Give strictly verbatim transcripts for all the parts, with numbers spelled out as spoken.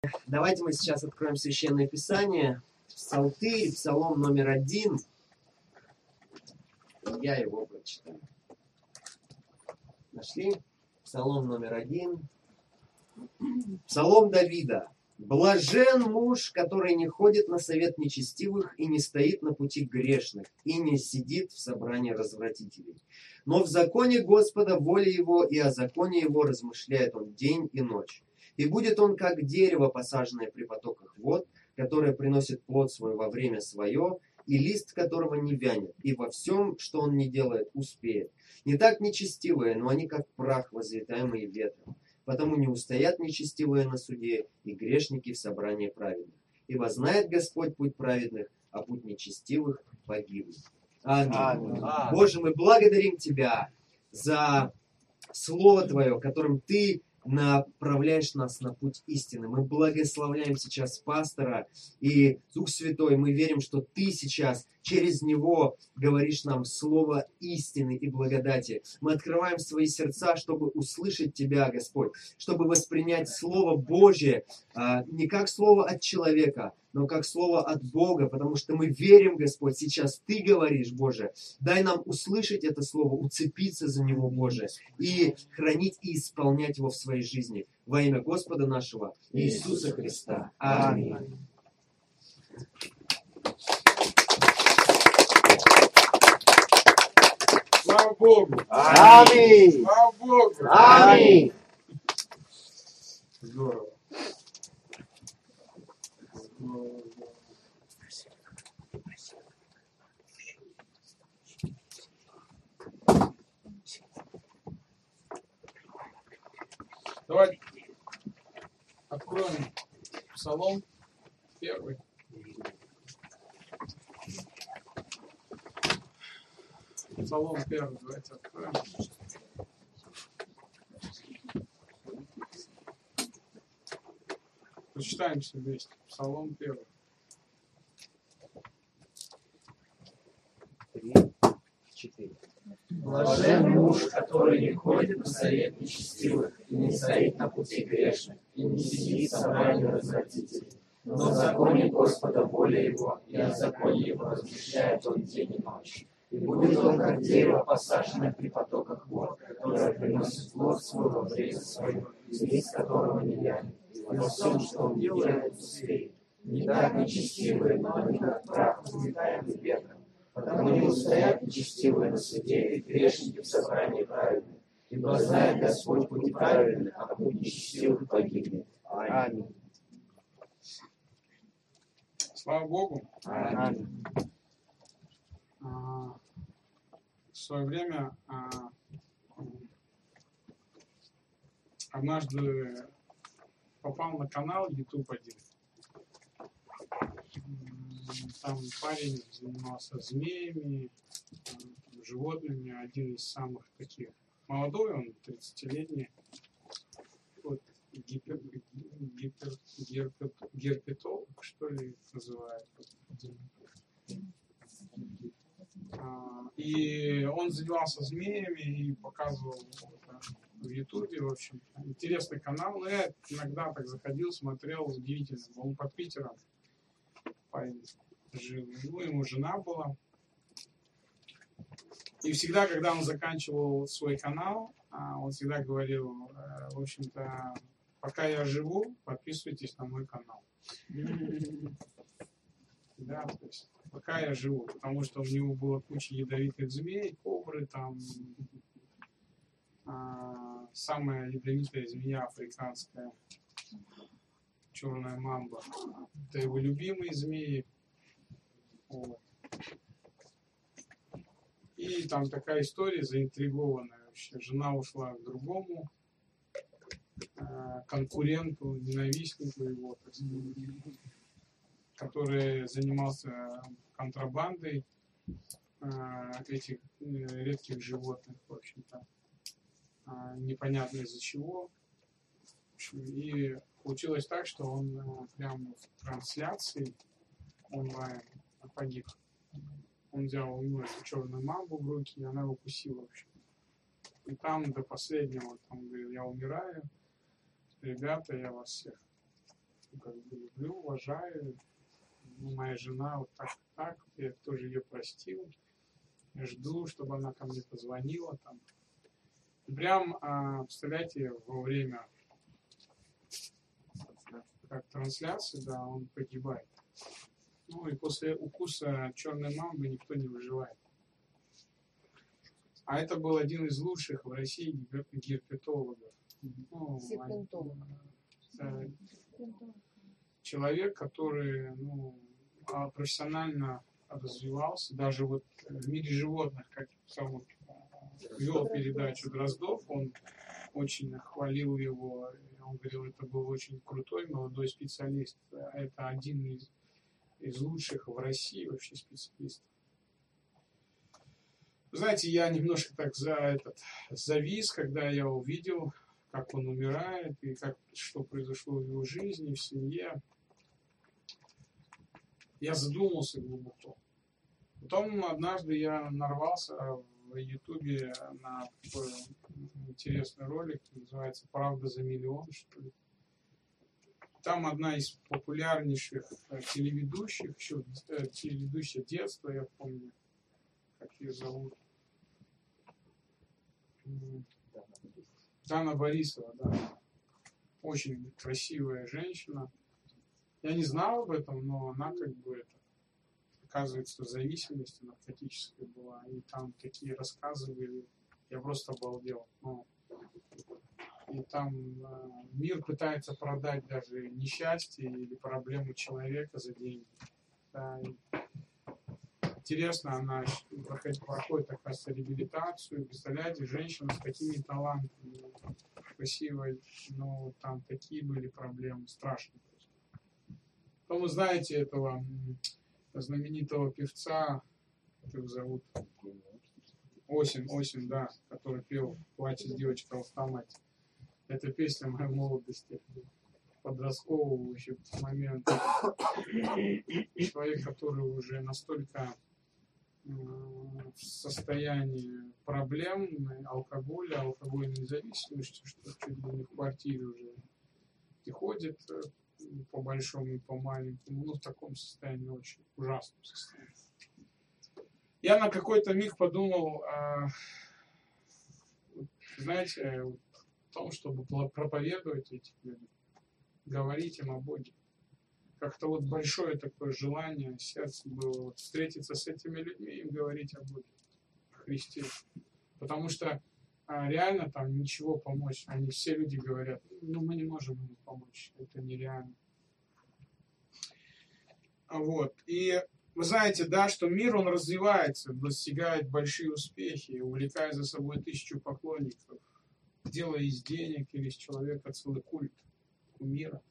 Давайте мы сейчас откроем Священное Писание. Псалтырь, Псалом номер один. Я его прочитаю. Нашли? Псалом номер один. Псалом Давида. «Блажен муж, который не ходит на совет нечестивых и не стоит на пути грешных, и не сидит в собрании развратителей. Но в законе Господа воля его, и о законе его размышляет он день и ночь. И будет он, как дерево, посаженное при потоках вод, которое приносит плод свой во время свое, и лист которого не вянет, и во всем, что он не делает, успеет. Не так нечестивые, но они как прах, возлетаемый ветром. Потому не устоят нечестивые на суде, и грешники в собрании праведных. Ибо знает Господь путь праведных, а путь нечестивых погибнет». Аминь. Аминь. Боже, мы благодарим Тебя за Слово Твое, которым Ты направляешь нас на путь истины. Мы благословляем сейчас пастора и Дух Святой. Мы верим, что Ты сейчас через него говоришь нам слово истины и благодати. Мы открываем свои сердца, чтобы услышать Тебя, Господь, чтобы воспринять Слово Божие а, не как слово от человека, но как слово от Бога, потому что мы верим, Господь, сейчас Ты говоришь, Боже. Дай нам услышать это слово, уцепиться за него, Боже, и хранить и исполнять его в своей жизни. Во имя Господа нашего Иисуса Христа. Аминь. Слава Богу! Аминь! Слава Богу! Аминь! Здорово. Давайте откроем Псалом первый. Псалом первый, давайте откроем. Прочитаем все вместе. Псалом первый. Три, четыре. Блажен муж, который не ходит на совет нечестивых, и не стоит на пути грешных, и не сидит в собрании развратителей. Но в законе Господа воля его, и о законе его размышляет он день и ночь. И будет он, как дерево, посаженное при потоках вод, которое приносит плод свой во время свое, и лист которого не вянет. И во всем, что он делает, успеет. Не так нечестивые, но они как прах, взлетаемый ветром. Потому не устоят нечестивые на суде, и грешники в собрании праведных. Ибо знает Господь путь праведных, а путь нечестивых погибнет. Аминь. Слава Богу! Аминь. А, в свое время а, однажды попал на канал YouTube один. Там парень занимался змеями, животными, один из самых таких. Молодой он, тридцатилетний. Вот, гипер, гипер, герпет, герпетолог, что ли, называют. И он занимался змеями и показывал это в Ютубе, в общем. Интересный канал. Но я иногда так заходил, смотрел, удивительно. Он под Питером. Парень жил. Ну, ему жена была. И всегда, когда он заканчивал свой канал, он всегда говорил, в общем-то, пока я живу, подписывайтесь на мой канал. Да, то есть, пока я живу, потому что у него было куча ядовитых змей, кобры, там, а, самая ядовитая змея африканская, черная мамба. Это его любимые змеи. Вот. И там такая история заинтригованная вообще. Жена ушла к другому э, конкуренту, ненавистнику его, так сказать, который занимался контрабандой э, этих э, редких животных, в общем-то. Э, непонятно из-за чего. В общем, и получилось так, что он э, прямо в трансляции онлайн погиб. Он взял у него эту черную мамбу в руки, и она его укусила вообще. И там до последнего, там говорил, я умираю, ребята, я вас всех ну, как бы люблю, уважаю. Ну, моя жена вот так, так, я тоже ее простил. Я жду, чтобы она ко мне позвонила там. И прям, а, представляете, во время как трансляции, да, он погибает. Ну и после укуса черной мамбы никто не выживает. А это был один из лучших в России герпетологов. Ну, э, человек, который, ну, профессионально развивался, даже вот в мире животных, как он вел передачу Дроздов, он очень хвалил его, он говорил, это был очень крутой молодой специалист, это один из, из лучших в России вообще специалистов. Знаете, я немножко так за этот завис, когда я увидел, как он умирает и как, что произошло в его жизни, в семье. Я задумался глубоко. Потом однажды я нарвался в Ютубе на такой интересный ролик, называется «Правда за миллион», что ли. Там одна из популярнейших телеведущих, еще телеведущая детства, я помню, как ее зовут. Дана Борисова, да. Очень красивая женщина. Я не знал об этом, но она как бы это, оказывается, в зависимости наркотической была. И там такие рассказы были. Я просто обалдел. Ну, и там э, мир пытается продать даже несчастье или проблему человека за деньги. Да, и интересно, она проходит, проходит, оказывается, реабилитацию. Представляете, женщина с такими талантами, красивой, но там такие были проблемы, страшные. Потом вы знаете этого знаменитого певца, как его зовут? Осень, Осень, да, который пел «Плачет девочка в автомате». Это песня моей молодости, подросткового еще момента. Человек, который уже настолько в состоянии проблем, алкоголя, алкогольной зависимости, что чуть ли не в квартире уже и ходит по большому и по маленькому, ну в таком состоянии, очень ужасном состоянии. Я на какой-то миг подумал, а, знаете, о том, чтобы проповедовать этим людям, говорить им о Боге. Как-то вот большое такое желание, сердце было вот встретиться с этими людьми и говорить о Боге, о Христе. Потому что а, реально там ничего помочь. Они все люди говорят, ну мы не можем ему помочь, это нереально. Вот. И вы знаете, да, что мир, он развивается, достигает большие успехи, увлекая за собой тысячу поклонников, делая из денег или из человека целый культ кумира.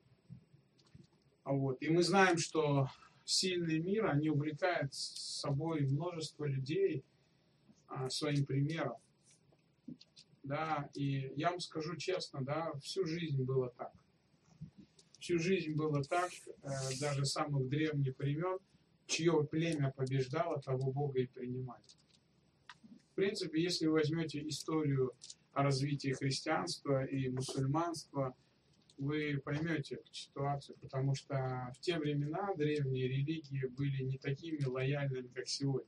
Вот. И мы знаем, что сильный мир, они увлекают с собой множество людей а, своим примером. Да, и я вам скажу честно, да, всю жизнь было так. Всю жизнь было так, э, даже с самых древних времен, чье племя побеждало, того Бога и принимали. В принципе, если вы возьмете историю о развитии христианства и мусульманства, вы поймете эту ситуацию, потому что в те времена древние религии были не такими лояльными, как сегодня.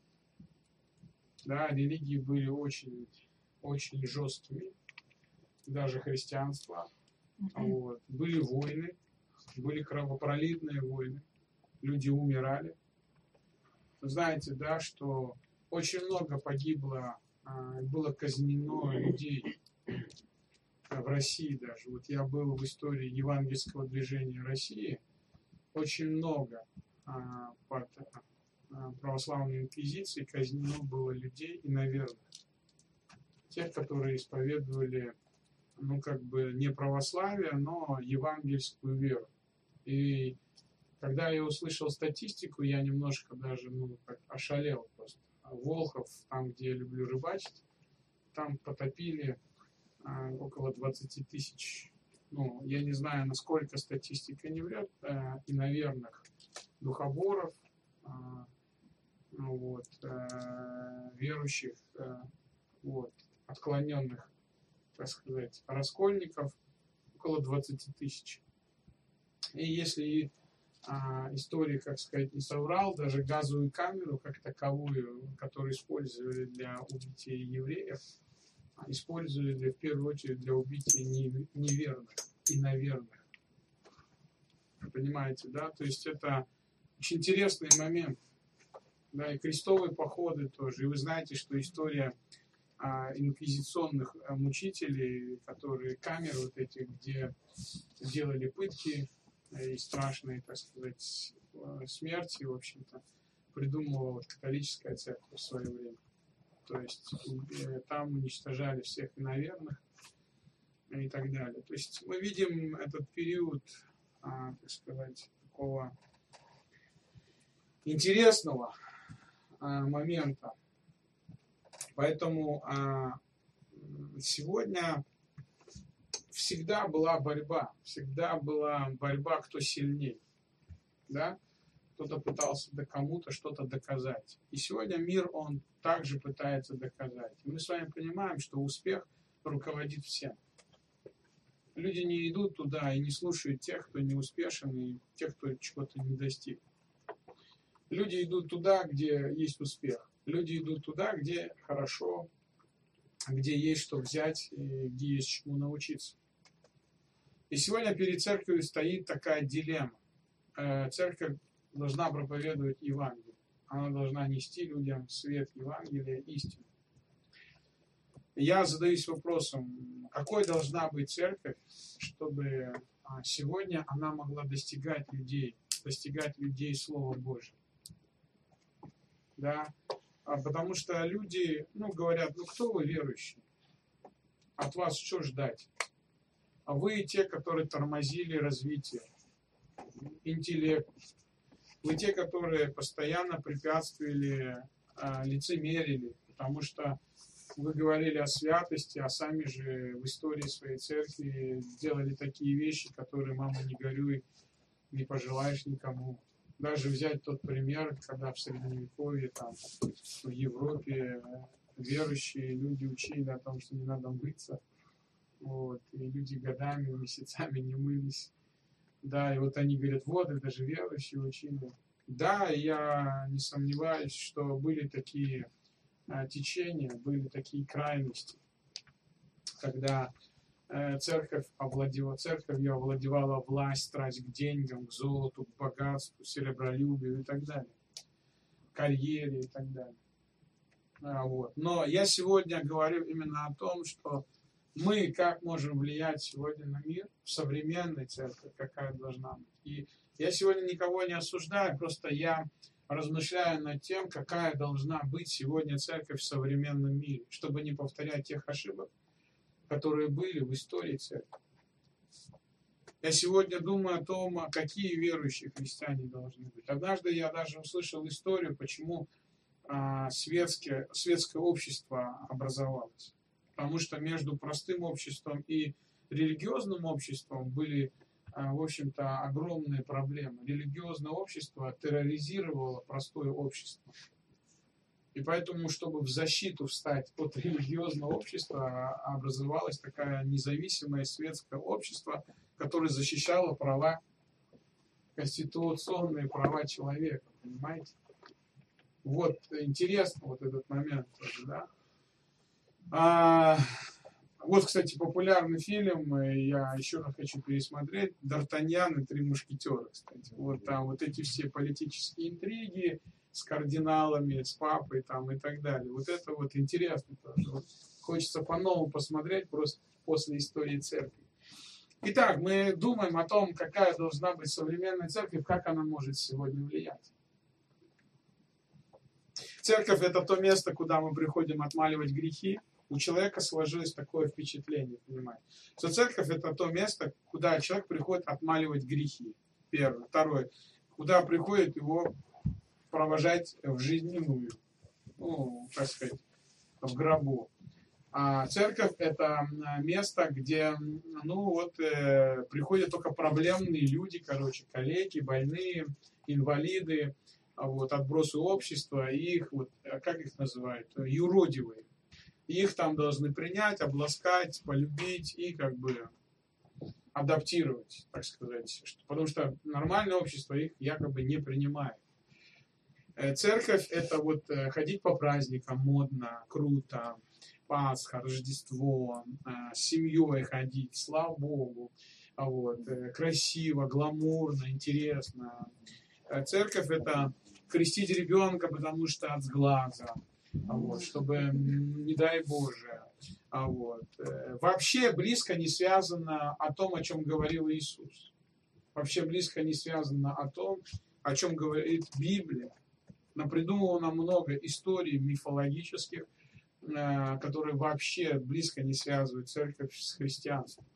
Да, религии были очень, очень жесткими, даже христианство. Вот. Были войны, были кровопролитные войны, люди умирали. Вы знаете, да, что очень много погибло, было казнено людей в России даже. Вот я был в истории евангельского движения России. Очень много а, под а, православной инквизицией казнено было людей и, наверное, тех, которые исповедовали, ну, как бы не православие, но евангельскую веру. И когда я услышал статистику, я немножко даже, ну, как ошалел просто. Волхов, там, где я люблю рыбачить, там потопили а, около двадцать тысяч. Ну, я не знаю, насколько статистика не врет, а, иноверных духоборов, а, ну, вот, а, верующих, а, вот, отклоненных, так сказать, раскольников, около двадцать тысяч. И если а, история, как сказать, не соврал, даже газовую камеру как таковую, которую использовали для убития евреев, использовали в первую очередь для убития неверных и наверных. Вы понимаете, да? То есть это очень интересный момент. Да, и крестовые походы тоже. И вы знаете, что история а, инквизиционных а, мучителей, которые камеры вот эти, где делали пытки и страшные, так сказать, смерти, в общем-то, придумывала вот католическая церковь в свое время. То есть э, там уничтожали всех иноверных и так далее. То есть мы видим этот период, а, так сказать, такого интересного момента. Поэтому а, сегодня всегда была борьба, всегда была борьба, кто сильней, да? Кто-то пытался да кому-то что-то доказать. И сегодня мир, он также пытается доказать. И мы с вами понимаем, что успех руководит всем. Люди не идут туда и не слушают тех, кто не успешен, и тех, кто чего-то не достиг. Люди идут туда, где есть успех. Люди идут туда, где хорошо, где есть что взять, и где есть чему научиться. И сегодня перед церковью стоит такая дилемма. Церковь должна проповедовать Евангелие. Она должна нести людям свет Евангелия, истину. Я задаюсь вопросом, какой должна быть церковь, чтобы сегодня она могла достигать людей, достигать людей Слова Божьего. Да? А потому что люди, ну, говорят, ну, кто вы верующие? От вас что ждать? А вы те, которые тормозили развитие, интеллект. Вы те, которые постоянно препятствовали, а, лицемерили, потому что вы говорили о святости, а сами же в истории своей церкви делали такие вещи, которые, мама, не горюй, не пожелаешь никому. Даже взять тот пример, когда в Средневековье, там, в Европе верующие люди учили о том, что не надо мыться. Вот, и люди годами, месяцами не мылись. Да, и вот они говорят, вот, это же верующие учили. Да, я не сомневаюсь, что были такие а, течения, были такие крайности, когда э, церковь овладевала, церковью овладевала власть, страсть к деньгам, к золоту, к богатству, серебролюбию и так далее, карьере и так далее. А, вот. Но я сегодня говорю именно о том, что мы как можем влиять сегодня на мир в современной церкви, какая должна быть. И я сегодня никого не осуждаю, просто я размышляю над тем, какая должна быть сегодня церковь в современном мире, чтобы не повторять тех ошибок, которые были в истории церкви. Я сегодня думаю о том, какие верующие христиане должны быть. Однажды я даже услышал историю, почему а, светское, светское общество образовалось. Потому что между простым обществом и религиозным обществом были, в общем-то, огромные проблемы. Религиозное общество терроризировало простое общество. И поэтому, чтобы в защиту встать от религиозного общества, образовалось такое независимое светское общество, которое защищало права, конституционные права человека. Понимаете? Вот, интересно вот этот момент тоже, да? А, вот, кстати, популярный фильм, я еще раз хочу пересмотреть, «Д'Артаньян и три мушкетера», кстати. Вот там вот эти все политические интриги с кардиналами, с папой там и так далее. Вот это вот интересно тоже. Вот хочется по-новому посмотреть просто после истории церкви. Итак, мы думаем о том, какая должна быть современная церковь, как она может сегодня влиять. Церковь — это то место, куда мы приходим отмаливать грехи. У человека сложилось такое впечатление, понимаете, что церковь — это то место, куда человек приходит отмаливать грехи. Первое. Второе. Куда приходит его провожать в жизненную, ну, так сказать, в гробу. А церковь — это место, где, ну, вот, э, приходят только проблемные люди, короче, калеки, больные, инвалиды, вот, отбросы общества, и их, вот, как их называют, юродивые. Их там должны принять, обласкать, полюбить и как бы адаптировать, так сказать, потому что нормальное общество их якобы не принимает. Церковь — это вот ходить по праздникам модно, круто, Пасха, Рождество, с семьей ходить, слава Богу, вот, красиво, гламурно, интересно. Церковь — это крестить ребенка, потому что от сглаза, вот, чтобы, не дай Боже. Вот. Вообще близко не связано о том, о чем говорил Иисус. Вообще близко не связано о том, о чем говорит Библия. Напридумывала нам много историй мифологических, которые вообще близко не связывают церковь с христианством.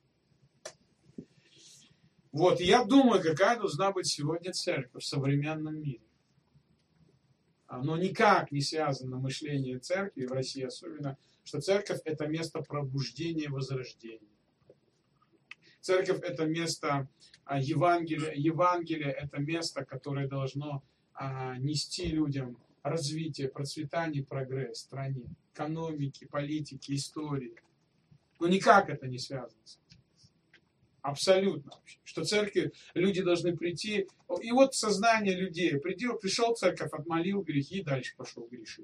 Вот, я думаю, какая должна быть сегодня церковь в современном мире. Но никак не связано мышление церкви, в России особенно, что церковь — это место пробуждения и возрождения. Церковь — это место Евангелия. Евангелие — это место, которое должно нести людям развитие, процветание, прогресс в стране, экономики, политики, истории. Но никак это не связано. Абсолютно. Что церковь, люди должны прийти. И вот сознание людей. Придел, пришел в церковь, отмолил грехи и дальше пошел грешить.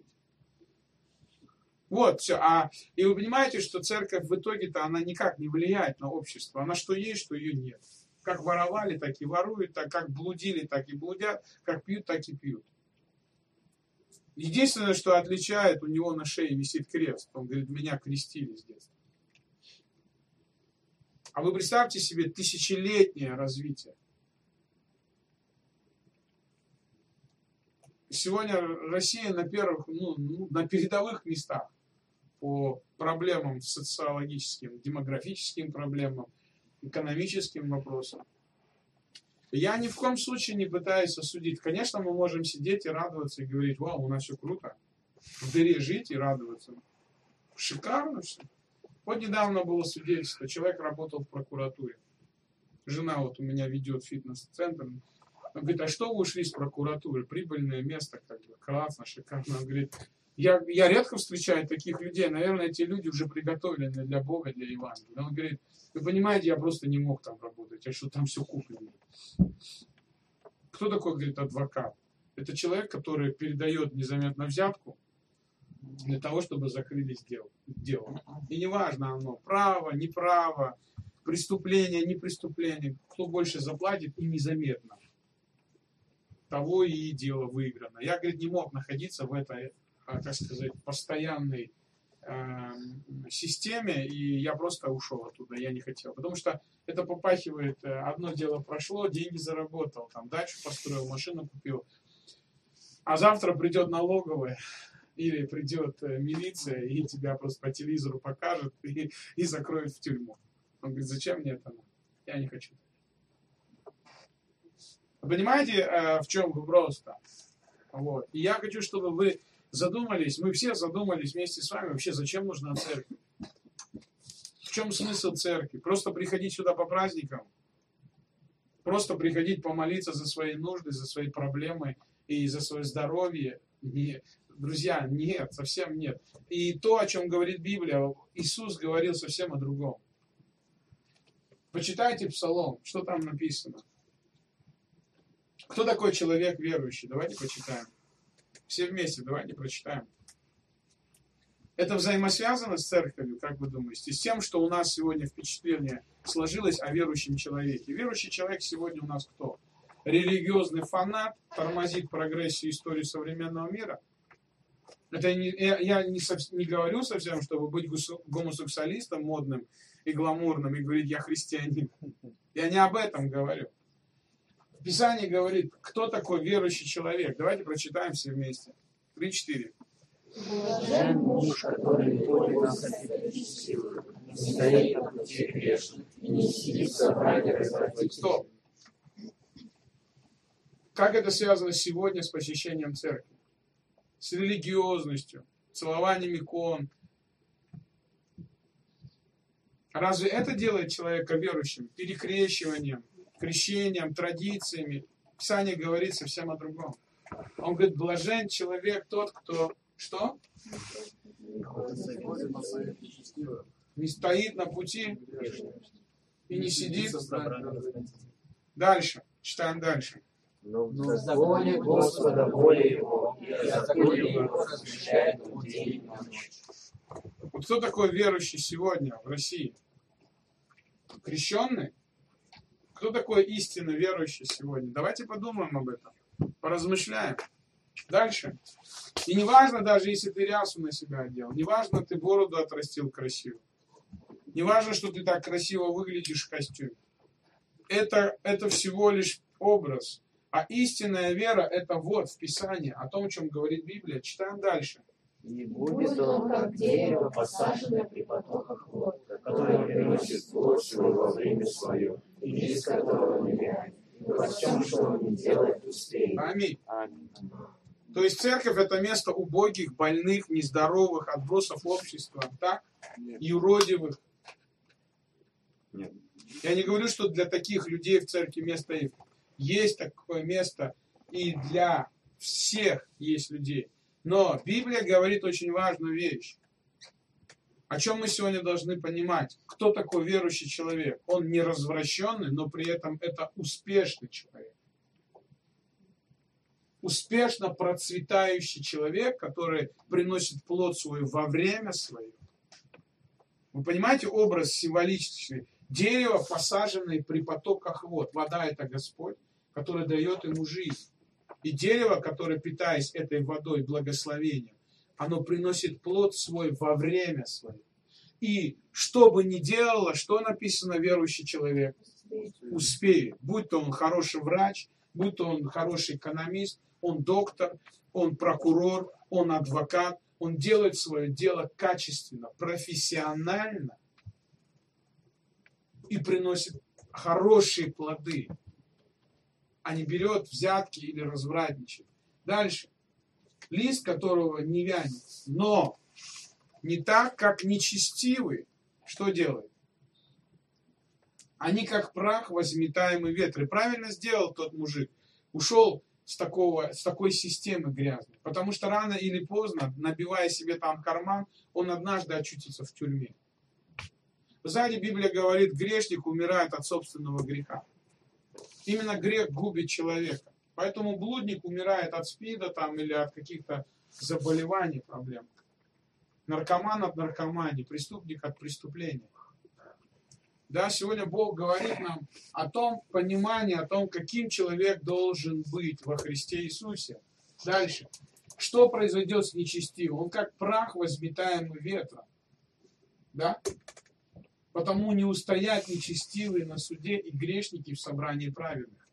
Вот все. А, и вы понимаете, что церковь в итоге-то она никак не влияет на общество. Она что есть, что ее нет. Как воровали, так и воруют, так как блудили, так и блудят, как пьют, так и пьют. Единственное, что отличает, у него на шее висит крест. Он говорит, меня крестили с детства. А вы представьте себе тысячелетнее развитие. Сегодня Россия на первых, ну, на передовых местах по проблемам социологическим, демографическим проблемам, экономическим вопросам. Я ни в коем случае не пытаюсь осудить. Конечно, мы можем сидеть и радоваться и говорить, вау, у нас все круто. В дыре жить и радоваться. Шикарно все. Вот недавно было свидетельство. Человек работал в прокуратуре. Жена вот у меня ведет фитнес-центр. Он говорит, а что вы ушли с прокуратуры? Прибыльное место, как бы, классно, шикарно. Он говорит, я, я редко встречаю таких людей. Наверное, эти люди уже приготовлены для Бога, для Евангелия. Он говорит, вы понимаете, я просто не мог там работать. А что там все куплено? Кто такой, говорит, адвокат? Это человек, который передает незаметно взятку для того, чтобы закрылись дело. дело. И неважно оно, право, неправо, преступление, не преступление. Кто больше заплатит и незаметно, того и дело выиграно. Я, говорит, не мог находиться в этой, так сказать, постоянной э, системе, и я просто ушел оттуда, я не хотел. Потому что это попахивает, одно дело прошло, деньги заработал, там дачу построил, машину купил, а завтра придет налоговая, или придет милиция и тебя просто по телевизору покажет и, и закроет в тюрьму. Он говорит, зачем мне это? Я не хочу. Понимаете, в чем вопрос-то? Вот. И я хочу, чтобы вы задумались, мы все задумались вместе с вами, вообще, зачем нужна церковь? В чем смысл церкви? Просто приходить сюда по праздникам? Просто приходить помолиться за свои нужды, за свои проблемы и за свое здоровье? Нет. Друзья, нет, совсем нет. И то, о чем говорит Библия, Иисус говорил совсем о другом. Почитайте Псалом, что там написано. Кто такой человек верующий? Давайте почитаем. Все вместе, давайте прочитаем. Это взаимосвязано с церковью, как вы думаете? С тем, что у нас сегодня впечатление сложилось о верующем человеке. Верующий человек сегодня у нас кто? Религиозный фанат, тормозит прогрессию истории современного мира. Это не, я я не, не говорю совсем, чтобы быть гомосексуалистом модным и гламурным и говорить, я христианин. Я не об этом говорю. Писание говорит, кто такой верующий человек. Давайте прочитаем все вместе. три четыре. Блажен муж, который не ходит на совет нечестивых, не стоит на пути грешных и не сидит в собрании развратителей. Стоп. Как это связано сегодня с посещением церкви? С религиозностью, целованием икон. Разве это делает человека верующим? Перекрещиванием, крещением, традициями. Писание говорит совсем о другом. Он говорит, блажен человек тот, кто... Что? Не стоит на пути. и не сидит. в собрании развратителей. Дальше. Читаем дальше. Но в законе Господа воля Его, и о законе Его размышляет он день и ночь. Вот кто такой верующий сегодня в России? Крещенный? Кто такой истинно верующий сегодня? Давайте подумаем об этом. Поразмышляем. Дальше. И не важно, даже если ты рясу на себя одел, не важно, ты бороду отрастил красиво. Не важно, что ты так красиво выглядишь в костюме. Это, это всего лишь образ. А истинная вера — это вот в Писании, о том, о чем говорит Библия. Читаем дальше. И будет он, как дерево, посаженное при потоках вод, которое приносит плод свой во время свое, и лист которого не вянет, и во всем, что он не делает, успеет. Аминь. То есть церковь — это место убогих, больных, нездоровых, отбросов общества, так? Юродивых. Нет. Я не говорю, что для таких людей в церкви место есть. Есть такое место, и для всех есть людей. Но Библия говорит очень важную вещь. О чем мы сегодня должны понимать? Кто такой верующий человек? Он не развращенный, но при этом это успешный человек. Успешно процветающий человек, который приносит плод свой во время свое. Вы понимаете образ символический? Дерево, посаженное при потоках вод. Вода — это Господь, который дает ему жизнь. И дерево, которое, питаясь этой водой, благословением, оно приносит плод свой во время свое. И что бы ни делало, что написано верующий человек? Успеет. Будь то он хороший врач, будь то он хороший экономист, он доктор, он прокурор, он адвокат, он делает свое дело качественно, профессионально и приносит хорошие плоды, а не берет взятки или развратничает. Дальше. Лист, которого не вянет, но не так, как нечестивый. Что делает? Они как прах, возметаемый ветром. Правильно сделал тот мужик. Ушел с, такого, с такой системы грязной. Потому что рано или поздно, набивая себе там карман, он однажды очутится в тюрьме. Сзади Библия говорит, грешник умирает от собственного греха. Именно грех губит человека. Поэтому блудник умирает от СПИДа там, или от каких-то заболеваний, проблем. Наркоман от наркомании, преступник от преступления. Да, сегодня Бог говорит нам о том понимании, о том, каким человек должен быть во Христе Иисусе. Дальше. Что произойдет с нечестивым? Он как прах, возметаемый ветром. Да? Потому не устоят нечестивые на суде и грешники в собрании праведных.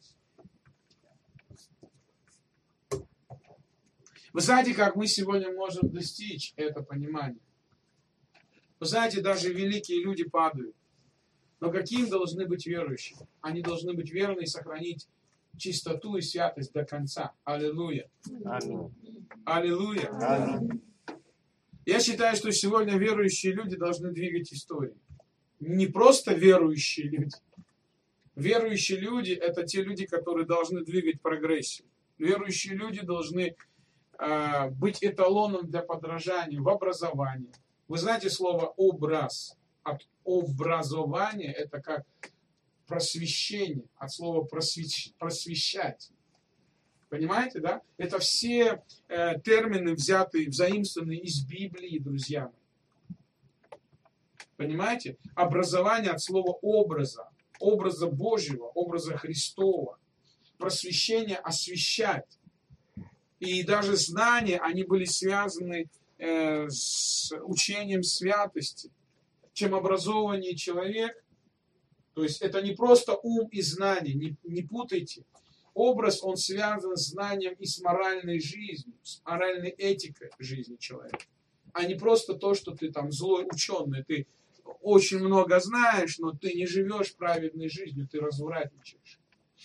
Вы знаете, как мы сегодня можем достичь это понимание? Вы знаете, даже великие люди падают. Но каким должны быть верующие? Они должны быть верны и сохранить чистоту и святость до конца. Аллилуйя. Аминь. Аллилуйя. Аминь. Я считаю, что сегодня верующие люди должны двигать историю. Не просто верующие люди. Верующие люди — это те люди, которые должны двигать прогрессию. Верующие люди должны э, быть эталоном для подражания в образовании. Вы знаете слово «образ»? От образования — это как просвещение, от слова просвещ, просвещать. Понимаете, да? Это все э, термины, взятые, взаимствованные из Библии, друзья мои. Понимаете? Образование от слова образа, образа Божьего, образа Христова. Просвещение — освещать. И даже знания, они были связаны э, с учением святости. Чем образованнее человек, то есть это не просто ум и знание, не, не путайте. Образ, он связан с знанием и с моральной жизнью, с моральной этикой жизни человека. А не просто то, что ты там злой ученый, ты очень много знаешь, но ты не живешь праведной жизнью, ты развратничаешь.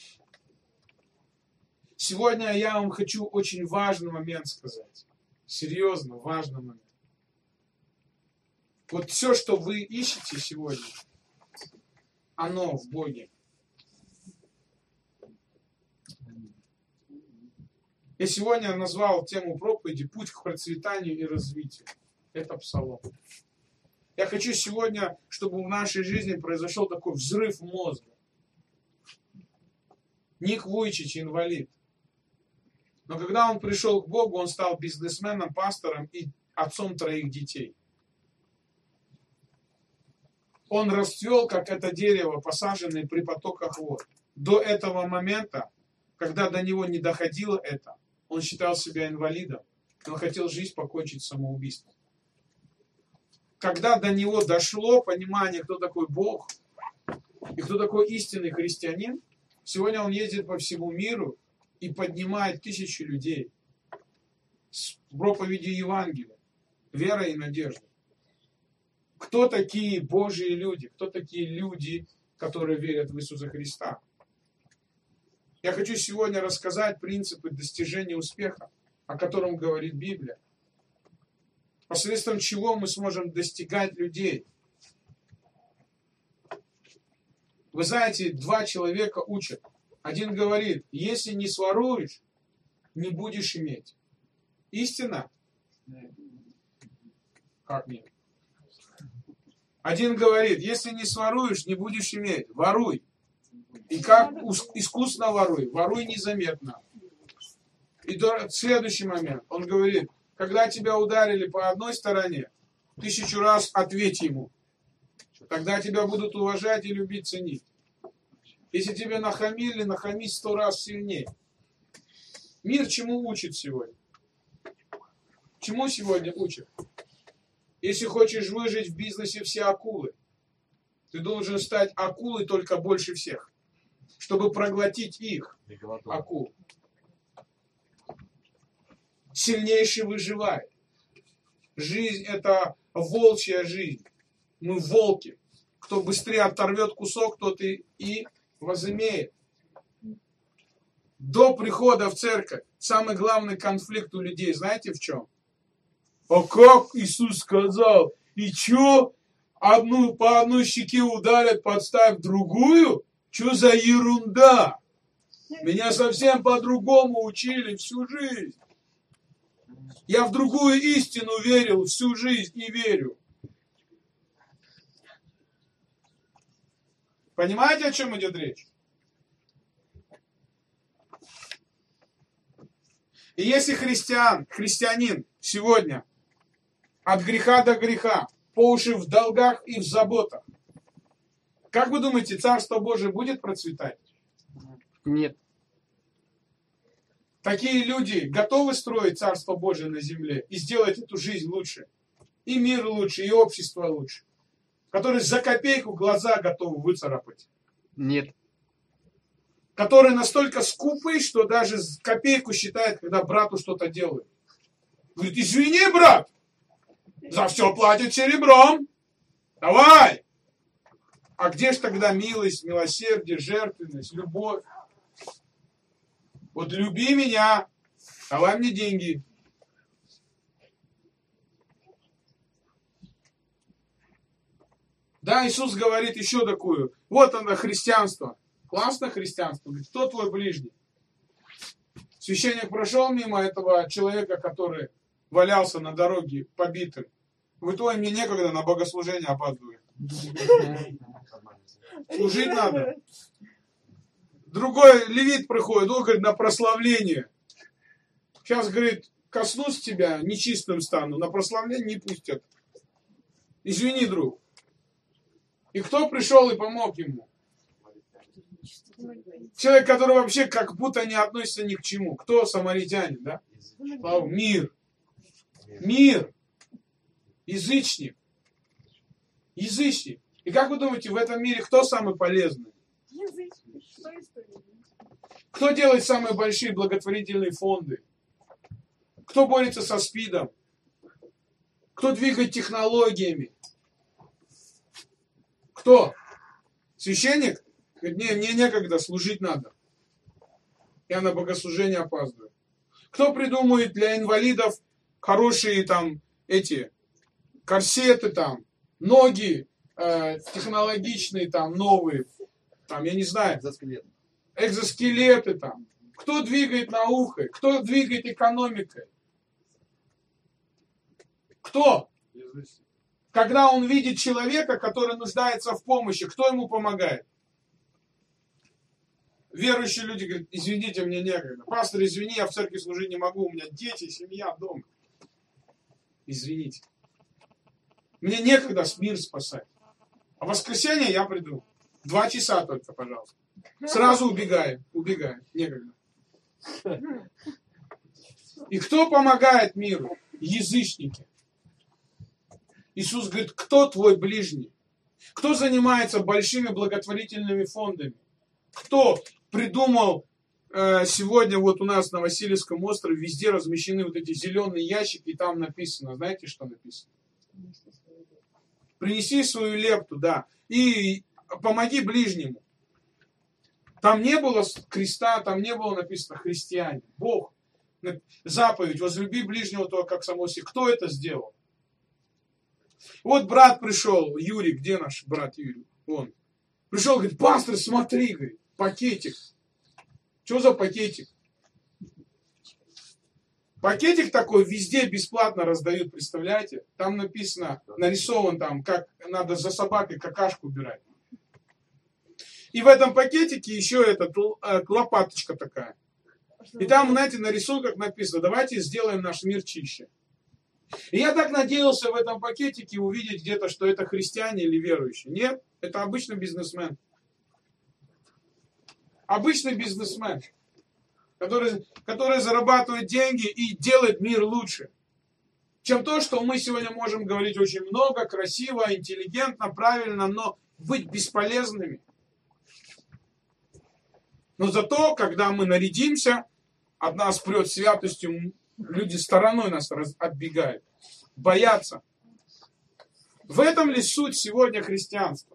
Сегодня я вам хочу очень важный момент сказать. Серьезно, важный момент. Вот все, что вы ищете сегодня, оно в Боге. Я сегодня назвал тему проповеди «Путь к процветанию и развитию». Это Псалом. Я хочу сегодня, чтобы в нашей жизни произошел такой взрыв мозга. Ник Вуйчич инвалид. Но когда он пришел к Богу, он стал бизнесменом, пастором и отцом троих детей. Он расцвел, как это дерево, посаженное при потоках вод. До этого момента, когда до него не доходило это, он считал себя инвалидом, он хотел жизнь покончить самоубийством. Когда до него дошло понимание, кто такой Бог и кто такой истинный христианин, сегодня он ездит по всему миру и поднимает тысячи людей с проповедью Евангелия, верой и надеждой. Кто такие Божьи люди? Кто такие люди, которые верят в Иисуса Христа? Я хочу сегодня рассказать принципы достижения успеха, о котором говорит Библия. Посредством чего мы сможем достигать людей. Вы знаете, два человека учат. Один говорит, если не своруешь, не будешь иметь. Истина? Как нет? Один говорит, если не своруешь, не будешь иметь. Воруй. И как искусно воруй. Воруй незаметно. И до... следующий момент. Он говорит, когда тебя ударили по одной стороне, тысячу раз ответь ему. Тогда тебя будут уважать и любить, ценить. Если тебе нахамили, нахами сто раз сильнее. Мир чему учит сегодня? Чему сегодня учат? Если хочешь выжить в бизнесе все акулы, ты должен стать акулой только больше всех, чтобы проглотить их, акул. Сильнейший выживает. Жизнь — это волчья жизнь. Мы волки. Кто быстрее оторвет кусок, тот и, и возымеет. До прихода в церковь самый главный конфликт у людей, знаете в чем? А как Иисус сказал? И чё? Одну, по одной щеке ударят, подставь другую? Чё за ерунда? Меня совсем по-другому учили всю жизнь. Я в другую истину верил всю жизнь и верю. Понимаете, о чем идет речь? И если христиан, христианин сегодня от греха до греха, по уши в долгах и в заботах, как вы думаете, Царство Божие будет процветать? Нет. Такие люди готовы строить Царство Божие на земле и сделать эту жизнь лучше. И мир лучше, и общество лучше. Которые за копейку глаза готовы выцарапать. Нет. Которые настолько скупы, что даже копейку считают, когда брату что-то делают. Говорит, извини, брат, за все платят серебром. Давай. А где же тогда милость, милосердие, жертвенность, любовь? Вот люби меня, давай мне деньги. Да, Иисус говорит еще такую. Вот оно, христианство. Классно христианство. Говорит, кто твой ближний? Священник прошел мимо этого человека, который валялся на дороге побитым. Говорит, ой, мне некогда, на богослужение опаздываю. Служить надо. Другой левит приходит, он говорит, на прославление. Сейчас, говорит, коснусь тебя, нечистым стану, на прославление не пустят. Извини, друг. И кто пришел и помог ему? Человек, который вообще как будто не относится ни к чему. Кто? Самаритянин, да? Мир. Мир. Язычник. Язычник. И как вы думаете, в этом мире кто самый полезный? Кто делает самые большие благотворительные фонды? Кто борется со СПИДом? Кто двигает технологиями? Кто? Священник? Говорит, не, мне некогда, служить надо. Я на богослужение опаздываю. Кто придумывает для инвалидов хорошие там эти корсеты там, ноги э, технологичные там, новые, там, я не знаю, Экзоскелет. экзоскелеты там. Кто двигает наукой? Кто двигает экономикой? Кто? Когда он видит человека, который нуждается в помощи, кто ему помогает? Верующие люди говорят: извините, мне некогда. Пастор, извини, я в церкви служить не могу, у меня дети, семья, дом. Извините. Мне некогда мир спасать. А в воскресенье я приду. Два часа только, пожалуйста. Сразу убегаем, убегаем, некогда. И кто помогает миру? Язычники. Иисус говорит: кто твой ближний? Кто занимается большими благотворительными фондами? Кто придумал э, сегодня вот у нас на Васильевском острове везде размещены вот эти зеленые ящики, и там написано, знаете, что написано? Принеси свою лепту, да, и помоги ближнему. Там не было креста, там не было написано христиане. Бог, заповедь, возлюби ближнего того, как самого себя. Кто это сделал? Вот брат пришел, Юрий, где наш брат Юрий? Он. Пришел, говорит: пастор, смотри, говорит, пакетик. Что за пакетик? Пакетик такой везде бесплатно раздают, представляете? Там написано, нарисован там, как надо за собакой какашку убирать. И в этом пакетике еще эта лопаточка такая. И там, знаете, на рисунках написано: давайте сделаем наш мир чище. И я так надеялся в этом пакетике увидеть где-то, что это христиане или верующие. Нет, это обычный бизнесмен. Обычный бизнесмен, который, который зарабатывает деньги и делает мир лучше. Чем то, что мы сегодня можем говорить очень много, красиво, интеллигентно, правильно, но быть бесполезными. Но зато, когда мы нарядимся, от нас прет святостью, люди стороной нас отбегают, боятся. В этом ли суть сегодня христианства?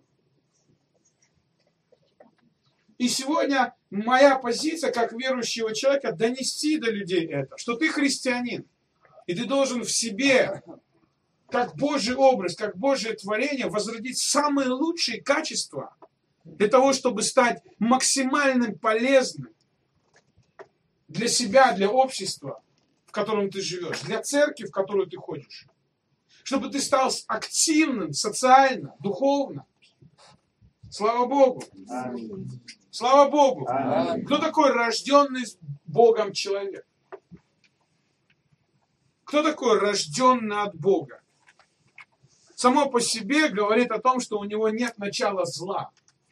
И сегодня моя позиция, как верующего человека, донести до людей это, что ты христианин, и ты должен в себе, как Божий образ, как Божье творение, возродить самые лучшие качества для того, чтобы стать максимально полезным для себя, для общества, в котором ты живешь, для церкви, в которую ты ходишь. Чтобы ты стал активным социально, духовно. Слава Богу. Аминь. Слава Богу. Аминь. Кто такой рожденный Богом человек? Кто такой рожденный от Бога? Само по себе говорит о том, что у него нет начала зла.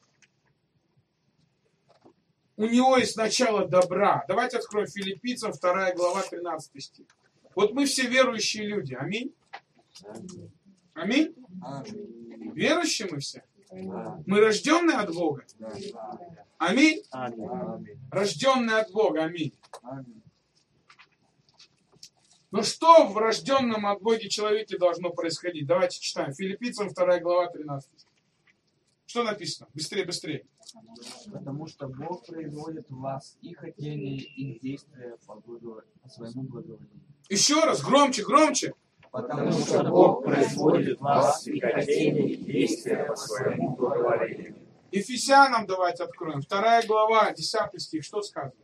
У него есть начало добра. Давайте откроем Филиппийцам вторая глава, тринадцатый стих. Вот мы все верующие люди. Аминь. Аминь. Аминь. Верующие мы все. Мы рожденные от Бога. Аминь. Аминь. Рожденные от Бога. Аминь. Ну что в рожденном от Бога человеке должно происходить? Давайте читаем. Филиппийцам вторая глава, тринадцатый стих. Что написано? Быстрее, быстрее. Потому что Бог производит в вас и хотение, и действия по, благо... по своему благоволению. Еще раз, громче, громче. Потому что Бог производит в вас и хотение, и действия по своему благоволению. Ефесянам давайте откроем. Вторая глава, десятый стих. Что сказано?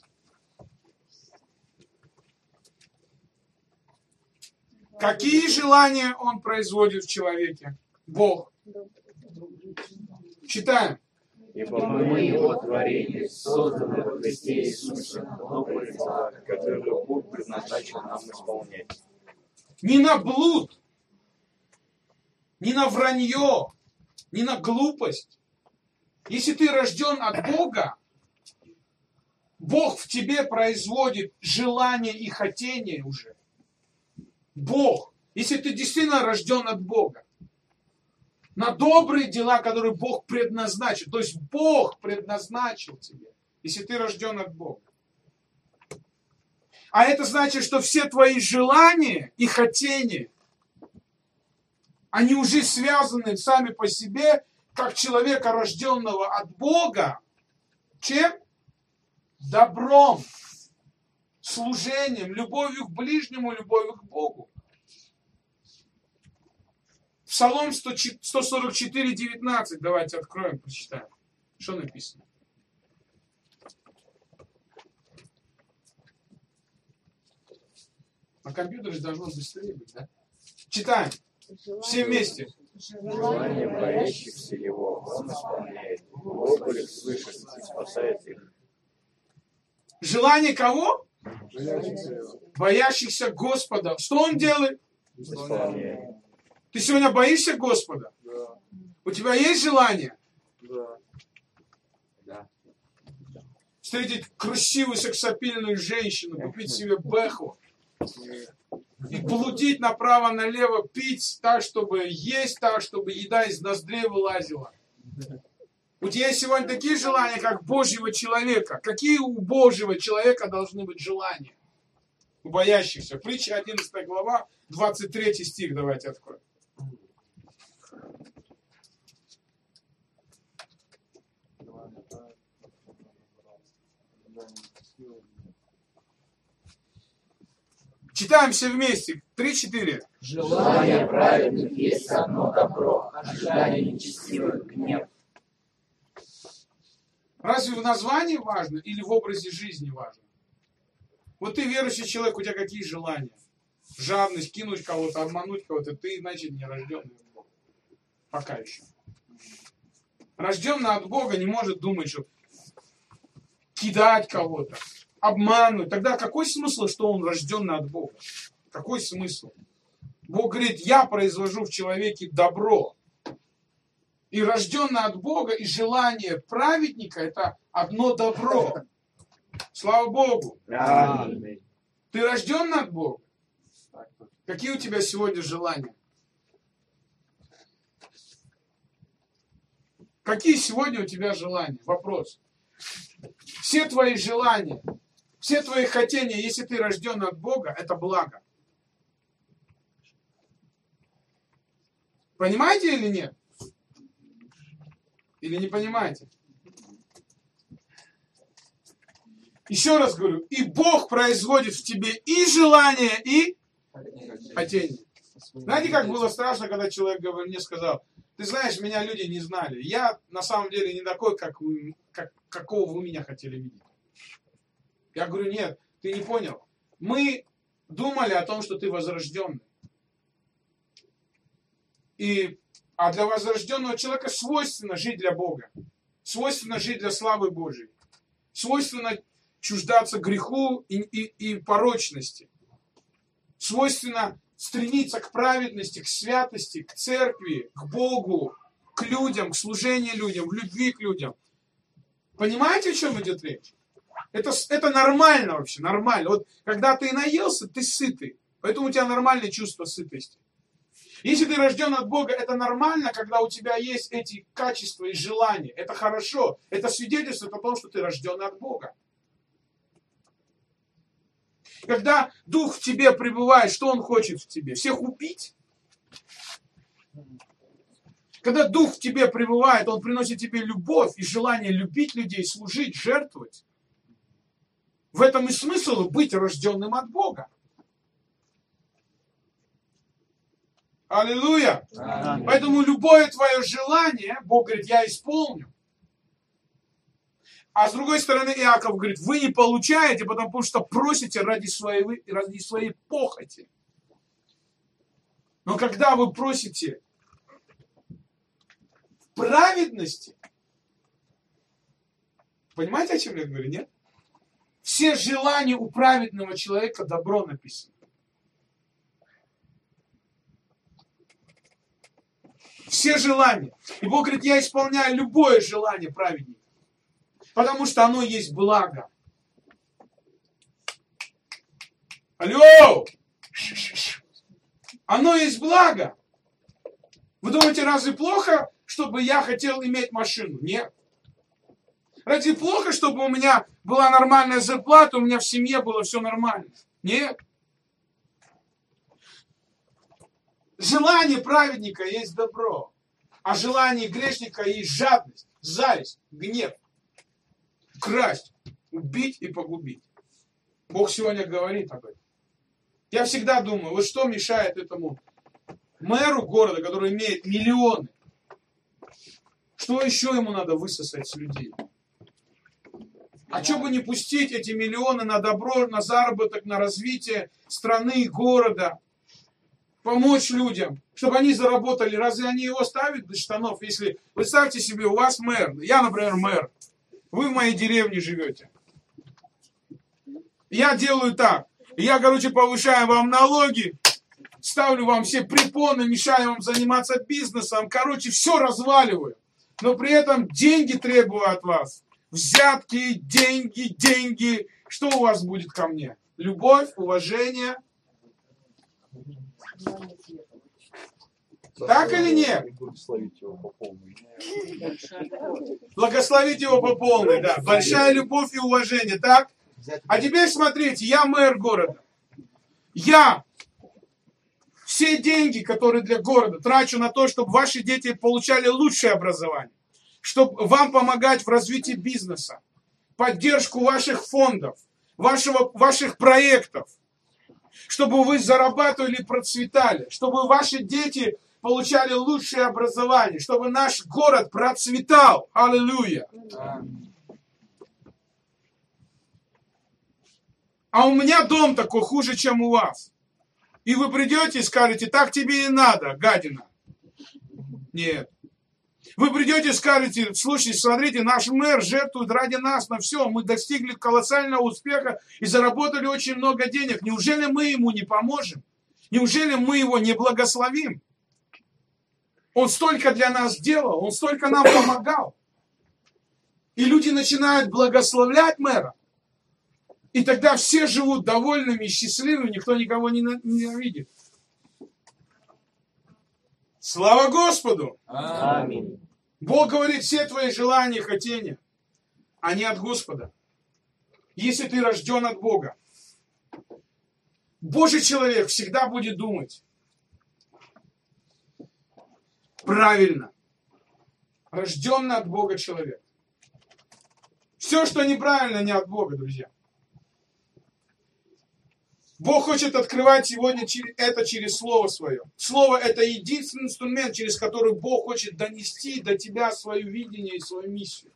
Какие желания Он производит в человеке? Бог. Читаем. Ибо мы Его творение, созданное во Христе Иисусе, новые дела, которые Бог предназначил нам исполнять. Не на блуд, не на вранье, не на глупость. Если ты рожден от Бога, Бог в тебе производит желание и хотение уже. Бог. Если ты действительно рожден от Бога. На добрые дела, которые Бог предназначил. То есть Бог предназначил тебе, если ты рожден от Бога. А это значит, что все твои желания и хотения, они уже связаны сами по себе, как человека, рожденного от Бога, чем? Добром, служением, любовью к ближнему, любовью к Богу. Псалом сто сорок четыре, девятнадцать. Давайте откроем, прочитаем. Что написано? На компьютере должно быстрее быть, да? Читаем. Все вместе. Желание боящихся его он исполняет. Вопль их слышит и спасает их. Желание кого? Боящихся Господа. Что он делает? Исполняет. Ты сегодня боишься Господа? Да. У тебя есть желание? Да. Встретить красивую сексапильную женщину, купить себе бэху и блудить направо-налево, пить так, чтобы есть так, чтобы еда из ноздрей вылазила. У тебя есть сегодня такие желания, как Божьего человека. Какие у Божьего человека должны быть желания? У боящихся. Притча одиннадцатая глава, двадцать третий стих, давайте откроем. Читаем все вместе. Три-четыре. Желание праведных есть одно добро, ожидание нечестивых гнев. Разве в названии важно или в образе жизни важно? Вот ты верующий человек, у тебя какие желания? Жадность, кинуть кого-то, обмануть кого-то. Ты, значит, не рожденный от Бога. Пока еще. Рожденный от Бога не может думать, что кидать кого-то, обмануть. Тогда какой смысл, что он рожденный от Бога? Какой смысл? Бог говорит, я произвожу в человеке добро. И рожденный от Бога, и желание праведника – это одно добро. Слава Богу. Аминь. Ты рожденный от Бога? Какие у тебя сегодня желания? Какие сегодня у тебя желания? Вопрос. Все твои желания, все твои хотения, если ты рожден от Бога, это благо. Понимаете или нет? Или не понимаете? Еще раз говорю, и Бог производит в тебе и желание, и хотение. Знаете, как было страшно, когда человек мне сказал, ты знаешь, меня люди не знали. Я на самом деле не такой, как вы, как, какого вы меня хотели видеть. Я говорю, нет, ты не понял. Мы думали о том, что ты возрожденный. И, а для возрожденного человека свойственно жить для Бога. Свойственно жить для славы Божией. Свойственно чуждаться греху и, и, и порочности. Свойственно стремиться к праведности, к святости, к церкви, к Богу, к людям, к служению людям, в любви к людям. Понимаете, о чем идет речь? Это, это нормально вообще, нормально. Вот когда ты наелся, ты сытый. Поэтому у тебя нормальное чувство сытости. Если ты рожден от Бога, это нормально, когда у тебя есть эти качества и желания. Это хорошо. Это свидетельствует о том, что ты рожден от Бога. Когда Дух в тебе пребывает, что Он хочет в тебе? Всех убить? Когда Дух в тебе пребывает, Он приносит тебе любовь и желание любить людей, служить, жертвовать. В этом и смысл быть рожденным от Бога. Аллилуйя! Аминь. Поэтому любое твое желание, Бог говорит, я исполню. А с другой стороны, Иаков говорит, вы не получаете, потому что просите ради своей, ради своей похоти. Но когда вы просите в праведности, понимаете, о чем я говорю, нет? Все желания у праведного человека добро написано. Все желания. И Бог говорит, я исполняю любое желание праведника. Потому что оно есть благо. Алло! Оно есть благо. Вы думаете, разве плохо, чтобы я хотел иметь машину? Нет. Разве плохо, чтобы у меня была нормальная зарплата, у меня в семье было все нормально? Нет. Желание праведника есть добро, а желание грешника есть жадность, зависть, гнев. Красть, убить и погубить. Бог сегодня говорит об этом. Я всегда думаю, вот что мешает этому мэру города, который имеет миллионы, что еще ему надо высосать с людей? А что бы не пустить эти миллионы на добро, на заработок, на развитие страны и города? помочь людям, чтобы они заработали. Разве они его ставят до штанов? Если, представьте себе, у вас мэр, я, например, мэр, вы в моей деревне живете. Я делаю так. Я, короче, повышаю вам налоги, ставлю вам все препоны, мешаю вам заниматься бизнесом, короче, все разваливаю. Но при этом деньги требую от вас. Взятки, деньги, деньги. Что у вас будет ко мне? Любовь, уважение. Так или нет? Благословить его по полной. Благословить его по полной, да. Большая любовь и уважение, так? А теперь смотрите, я мэр города. Я все деньги, которые для города, трачу на то, чтобы ваши дети получали лучшее образование, чтобы вам помогать в развитии бизнеса, поддержку ваших фондов, вашего, ваших проектов, чтобы вы зарабатывали и процветали, чтобы ваши дети получали лучшее образование, чтобы наш город процветал. Аллилуйя. А у меня дом такой хуже, чем у вас. И вы придете и скажете, так тебе и надо, гадина. Нет. Вы придете и скажете, слушайте, смотрите, наш мэр жертвует ради нас на все. Мы достигли колоссального успеха и заработали очень много денег. Неужели мы ему не поможем? Неужели мы его не благословим? Он столько для нас делал, он столько нам помогал. И люди начинают благословлять мэра. И тогда все живут довольными и счастливыми, никто никого не ненавидит. Слава Господу! Аминь. Бог говорит, все твои желания и хотения, они от Господа. Если ты рожден от Бога, Божий человек всегда будет думать правильно. Рожденный от Бога человек. Все, что неправильно, не от Бога, друзья. Бог хочет открывать сегодня это через Слово Свое. Слово – это единственный инструмент, через который Бог хочет донести до тебя свое видение и свою миссию.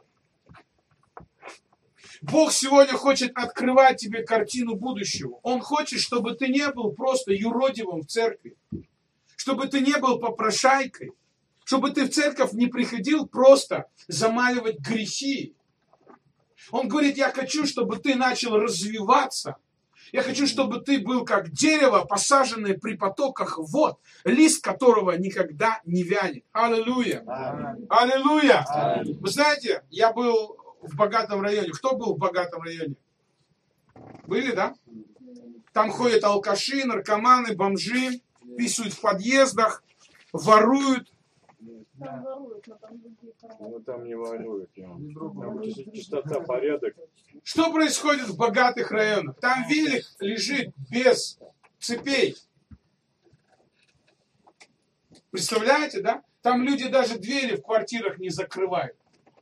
Бог сегодня хочет открывать тебе картину будущего. Он хочет, чтобы ты не был просто юродивым в церкви. Чтобы ты не был попрошайкой. Чтобы ты в церковь не приходил просто замаливать грехи. Он говорит, я хочу, чтобы ты начал развиваться. Я хочу, чтобы ты был как дерево, посаженное при потоках вод, лист которого никогда не вянет. Аллилуйя! Аминь. Аллилуйя! Аминь. Вы знаете, я был в богатом районе. Кто был в богатом районе? Были, да? Там ходят алкаши, наркоманы, бомжи, писают в подъездах, воруют. Там воруют, но там другие форматы. Ну там не воруют. Там чистота, порядок. Что происходит в богатых районах? Там велик лежит без цепей. Представляете, да? Там люди даже двери в квартирах не закрывают.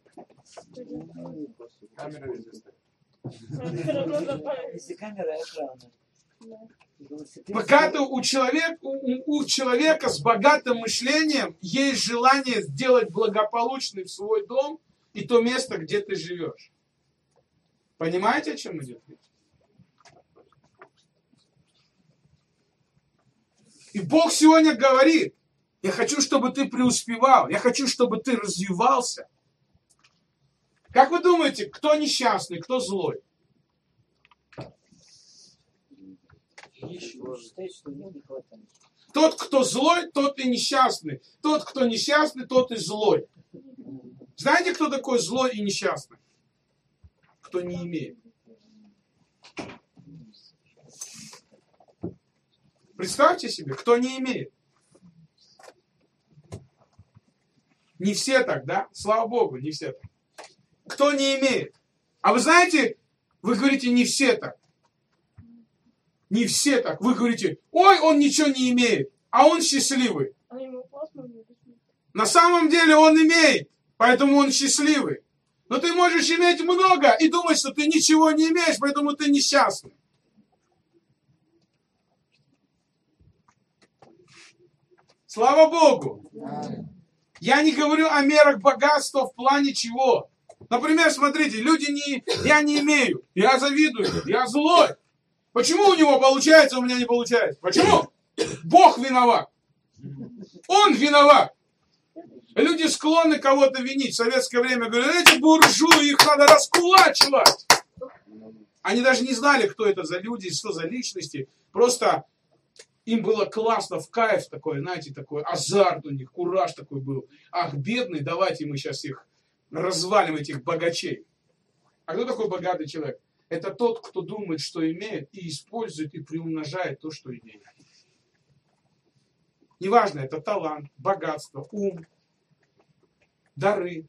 Камера везде стоит. Если камера экрана. Богато у человека, у, у человека с богатым мышлением есть желание сделать благополучный свой дом и то место, где ты живешь. Понимаете, о чем идет речь? И Бог сегодня говорит, я хочу, чтобы ты преуспевал, я хочу, чтобы ты развивался. Как вы думаете, кто несчастный, кто злой? Тот, кто злой, тот и несчастный. Тот, кто несчастный, тот и злой. Знаете, кто такой злой и несчастный? Кто не имеет. Представьте себе, кто не имеет. Не все так, да? Слава Богу, не все так. Кто не имеет. А вы знаете, вы говорите, не все так. Не все так. Вы говорите, ой, он ничего не имеет, а он счастливый. На самом деле он имеет, поэтому он счастливый. Но ты можешь иметь много и думать, что ты ничего не имеешь, поэтому ты несчастный. Слава Богу. Я не говорю о мерах богатства в плане чего. Например, смотрите, люди не... Я не имею, я завидую, я злой. Почему у него получается, а у меня не получается? Почему? Бог виноват. Он виноват. Люди склонны кого-то винить. В советское время говорят, эти буржуи, их надо раскулачивать. Они даже не знали, кто это за люди, что за личности. Просто им было классно, в кайф такой, знаете, такой азарт у них, кураж такой был. Ах, бедные, давайте мы сейчас их развалим, этих богачей. А кто такой богатый человек? Это тот, кто думает, что имеет, и использует, и приумножает то, что имеет. Неважно, это талант, богатство, ум, дары.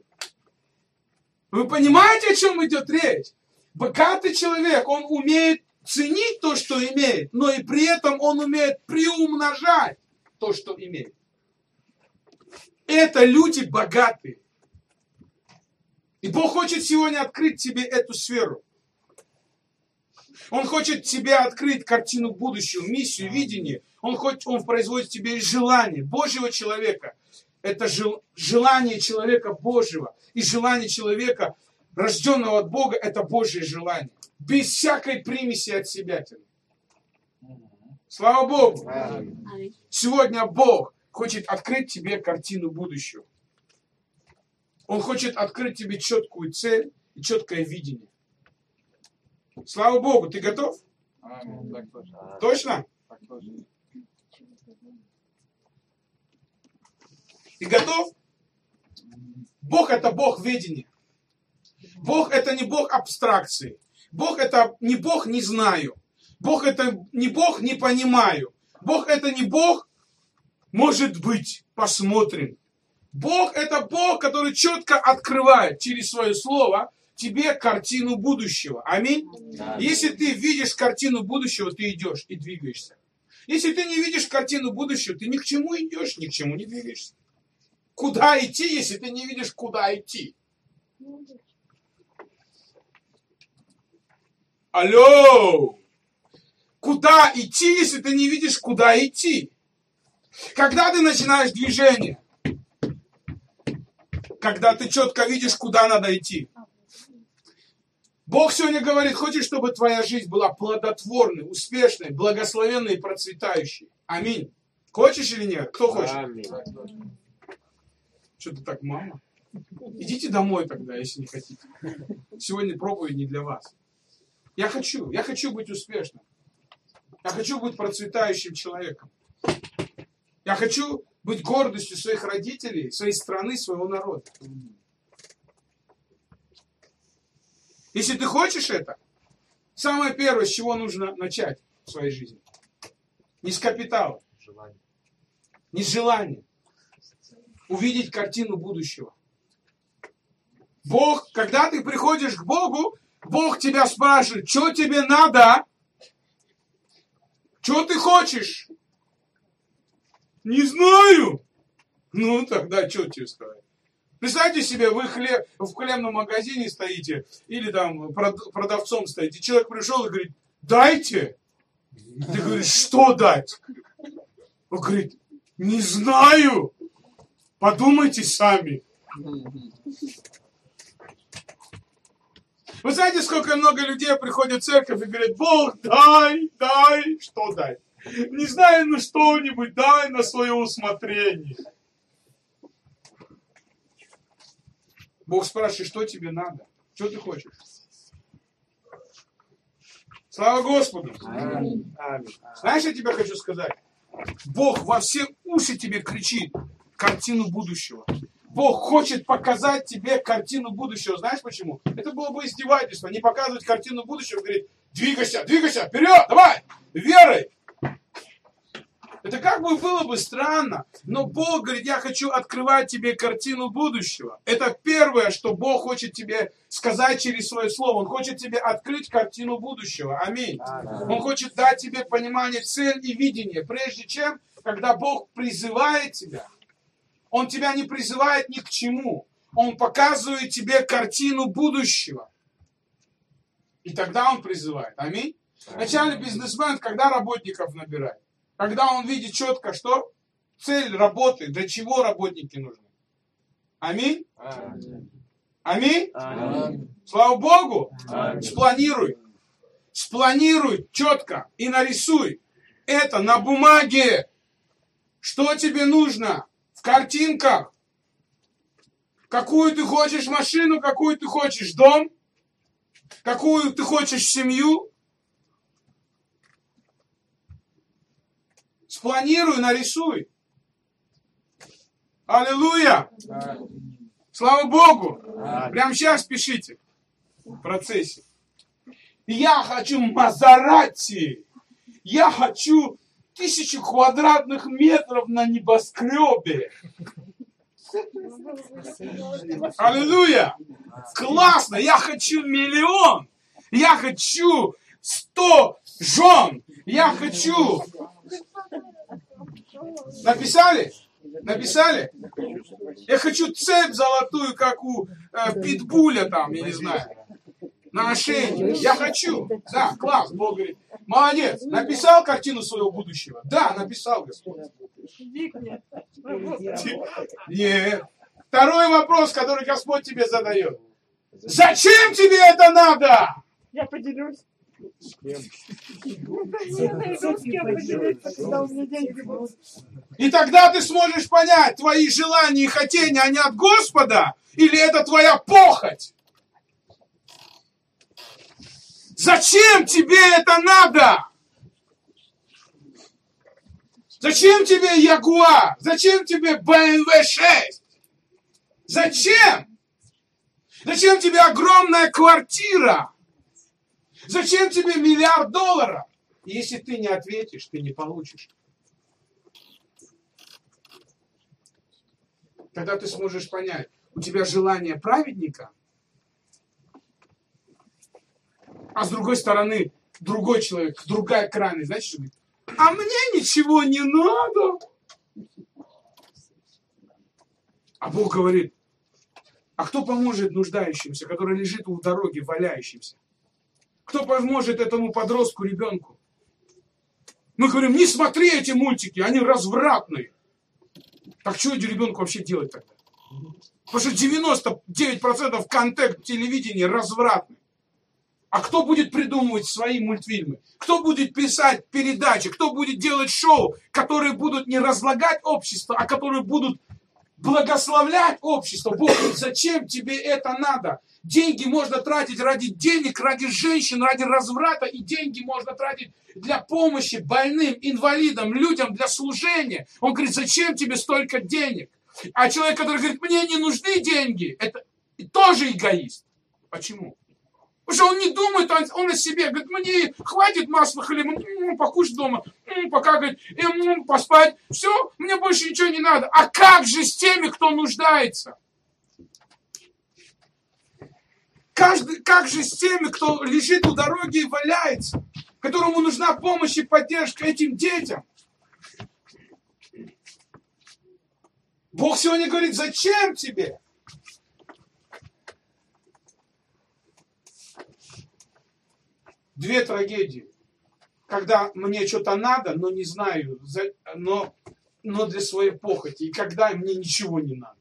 Вы понимаете, о чем идет речь? Богатый человек, он умеет ценить то, что имеет, но и при этом он умеет приумножать то, что имеет. Это люди богатые. И Бог хочет сегодня открыть тебе эту сферу. Он хочет тебе открыть картину будущего, миссию, видение. Он, хочет, он производит в тебе желание Божьего человека. Это жел, желание человека Божьего. И желание человека, рожденного от Бога, это Божье желание. Без всякой примеси от себя. Слава Богу! Сегодня Бог хочет открыть тебе картину будущего. Он хочет открыть тебе четкую цель и четкое видение. Слава Богу, ты готов? Аминь. Точно? Ты готов? Бог это Бог ведения. Бог это не Бог абстракции. Бог это не Бог не знаю. Бог это не Бог не понимаю. Бог это не Бог может быть. Посмотрим. Бог это Бог, который четко открывает через свое слово тебе картину будущего. Аминь. Да. Если ты видишь картину будущего, ты идешь и двигаешься. Если ты не видишь картину будущего, ты ни к чему идешь, ни к чему не двигаешься. Куда идти, если ты не видишь, куда идти? Алло! Куда идти, если ты не видишь, куда идти? Когда ты начинаешь движение? Когда ты четко видишь, куда надо идти. Бог сегодня говорит, хочешь, чтобы твоя жизнь была плодотворной, успешной, благословенной и процветающей. Аминь. Хочешь или нет? Кто хочет? Аминь. Что-то так, мама. Идите домой тогда, если не хотите. Сегодня проповедь не для вас. Я хочу, я хочу быть успешным. Я хочу быть процветающим человеком. Я хочу быть гордостью своих родителей, своей страны, своего народа. Если ты хочешь это, самое первое, с чего нужно начать в своей жизни. Не с капитала, не с желания. Увидеть картину будущего. Бог, когда ты приходишь к Богу, Бог тебя спрашивает, что тебе надо? Что ты хочешь? Не знаю. Ну, тогда что тебе сказать? Представьте себе, вы хлеб, в хлебном магазине стоите, или там продавцом стоите, человек пришел и говорит, дайте. Ты говоришь, что дать? Он говорит, не знаю. Подумайте сами. Вы знаете, сколько много людей приходят в церковь и говорят, Бог, дай, дай, что дай? Не знаю, ну что-нибудь дай на свое усмотрение. Бог спрашивает, что тебе надо? Что ты хочешь? Слава Господу! Аминь. Знаешь, я тебе хочу сказать? Бог во все уши тебе кричит картину будущего. Бог хочет показать тебе картину будущего. Знаешь почему? Это было бы издевательство. Не показывать картину будущего, говорит, двигайся, двигайся, вперед, давай, верой. Это как бы было бы странно, но Бог говорит, я хочу открывать тебе картину будущего. Это первое, что Бог хочет тебе сказать через свое слово. Он хочет тебе открыть картину будущего. Аминь. Он хочет дать тебе понимание, цель и видение. Прежде чем, когда Бог призывает тебя, Он тебя не призывает ни к чему. Он показывает тебе картину будущего. И тогда Он призывает. Аминь. Начальный бизнесмен, когда работников набирает? Когда он видит четко, что цель работы, для чего работники нужны. Аминь? Аминь? Аминь? Аминь. Слава Богу! Аминь. Спланируй. Спланируй четко и нарисуй, это на бумаге. Что тебе нужно? В картинках. Какую ты хочешь машину, какую ты хочешь дом, какую ты хочешь семью. Спланируй, нарисуй. Аллилуйя! Слава Богу! Прямо сейчас пишите в процессе. Я хочу Мазерати. Я хочу тысячу квадратных метров на небоскребе. Аллилуйя! Классно! Я хочу миллион! Я хочу сто жен! Я хочу... Написали? Написали? Я хочу цепь золотую, как у э, питбуля там, я не знаю. На ошейнике. Я хочу. Да, класс. Бог говорит. Молодец. Написал картину своего будущего? Да, написал, Господь. Нет. Второй вопрос, который Господь тебе задает. Зачем тебе это надо? Я поделюсь. С кем? Я найду, с кем поделиться, когда у меня деньги будут. И тогда ты сможешь понять, твои желания и хотения, они от Господа, или это твоя похоть? Зачем тебе это надо? Зачем тебе Ягуар? Зачем тебе бэ эм вэ шесть? Зачем? Зачем тебе огромная квартира? Зачем тебе миллиард долларов? Если ты не ответишь, ты не получишь. Тогда ты сможешь понять, у тебя желание праведника, а с другой стороны, другой человек, другая крайность, знаете, что говорит? А мне ничего не надо. А Бог говорит, а кто поможет нуждающимся, который лежит у дороги, валяющимся? Кто поможет этому подростку, ребенку? Мы говорим, не смотри эти мультики, они развратные. Так что ребенку вообще делать тогда? Потому что девяносто девять процентов контент телевидения развратный. А кто будет придумывать свои мультфильмы? Кто будет писать передачи? Кто будет делать шоу, которые будут не разлагать общество, а которые будут благословлять общество? Бог говорит, зачем тебе это надо? Деньги можно тратить ради денег, ради женщин, ради разврата. И деньги можно тратить для помощи больным, инвалидам, людям, для служения. Он говорит, зачем тебе столько денег? А человек, который говорит, мне не нужны деньги, это тоже эгоист. Почему? Потому что он не думает, он, он о себе. Говорит, мне хватит масла хлеба, м-м, покушать дома, м-м, покакать, м-м, поспать. Все, мне больше ничего не надо. А как же с теми, кто нуждается? Каждый, как же с теми, кто лежит у дороги и валяется, которому нужна помощь и поддержка этим детям? Бог сегодня говорит, зачем тебе? Две трагедии. Когда мне что-то надо, но не знаю, но, но для своей похоти. И когда мне ничего не надо.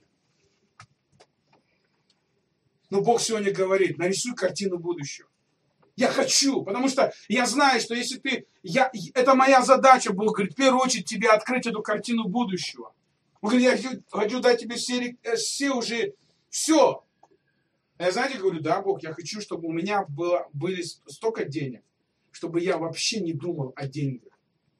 Но Бог сегодня говорит, нарисуй картину будущего. Я хочу, потому что я знаю, что если ты... Я, это моя задача, Бог говорит, в первую очередь тебе открыть эту картину будущего. Он говорит, я хочу, хочу дать тебе все, все уже... Все. Я, знаете, говорю, да, Бог, я хочу, чтобы у меня было, были столько денег, чтобы я вообще не думал о деньгах.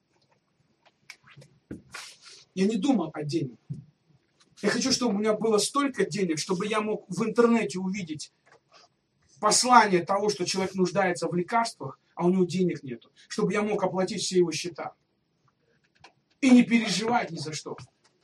Я не думал о деньгах. Я хочу, чтобы у меня было столько денег, чтобы я мог в интернете увидеть послание того, что человек нуждается в лекарствах, а у него денег нету. Чтобы я мог оплатить все его счета. И не переживать ни за что.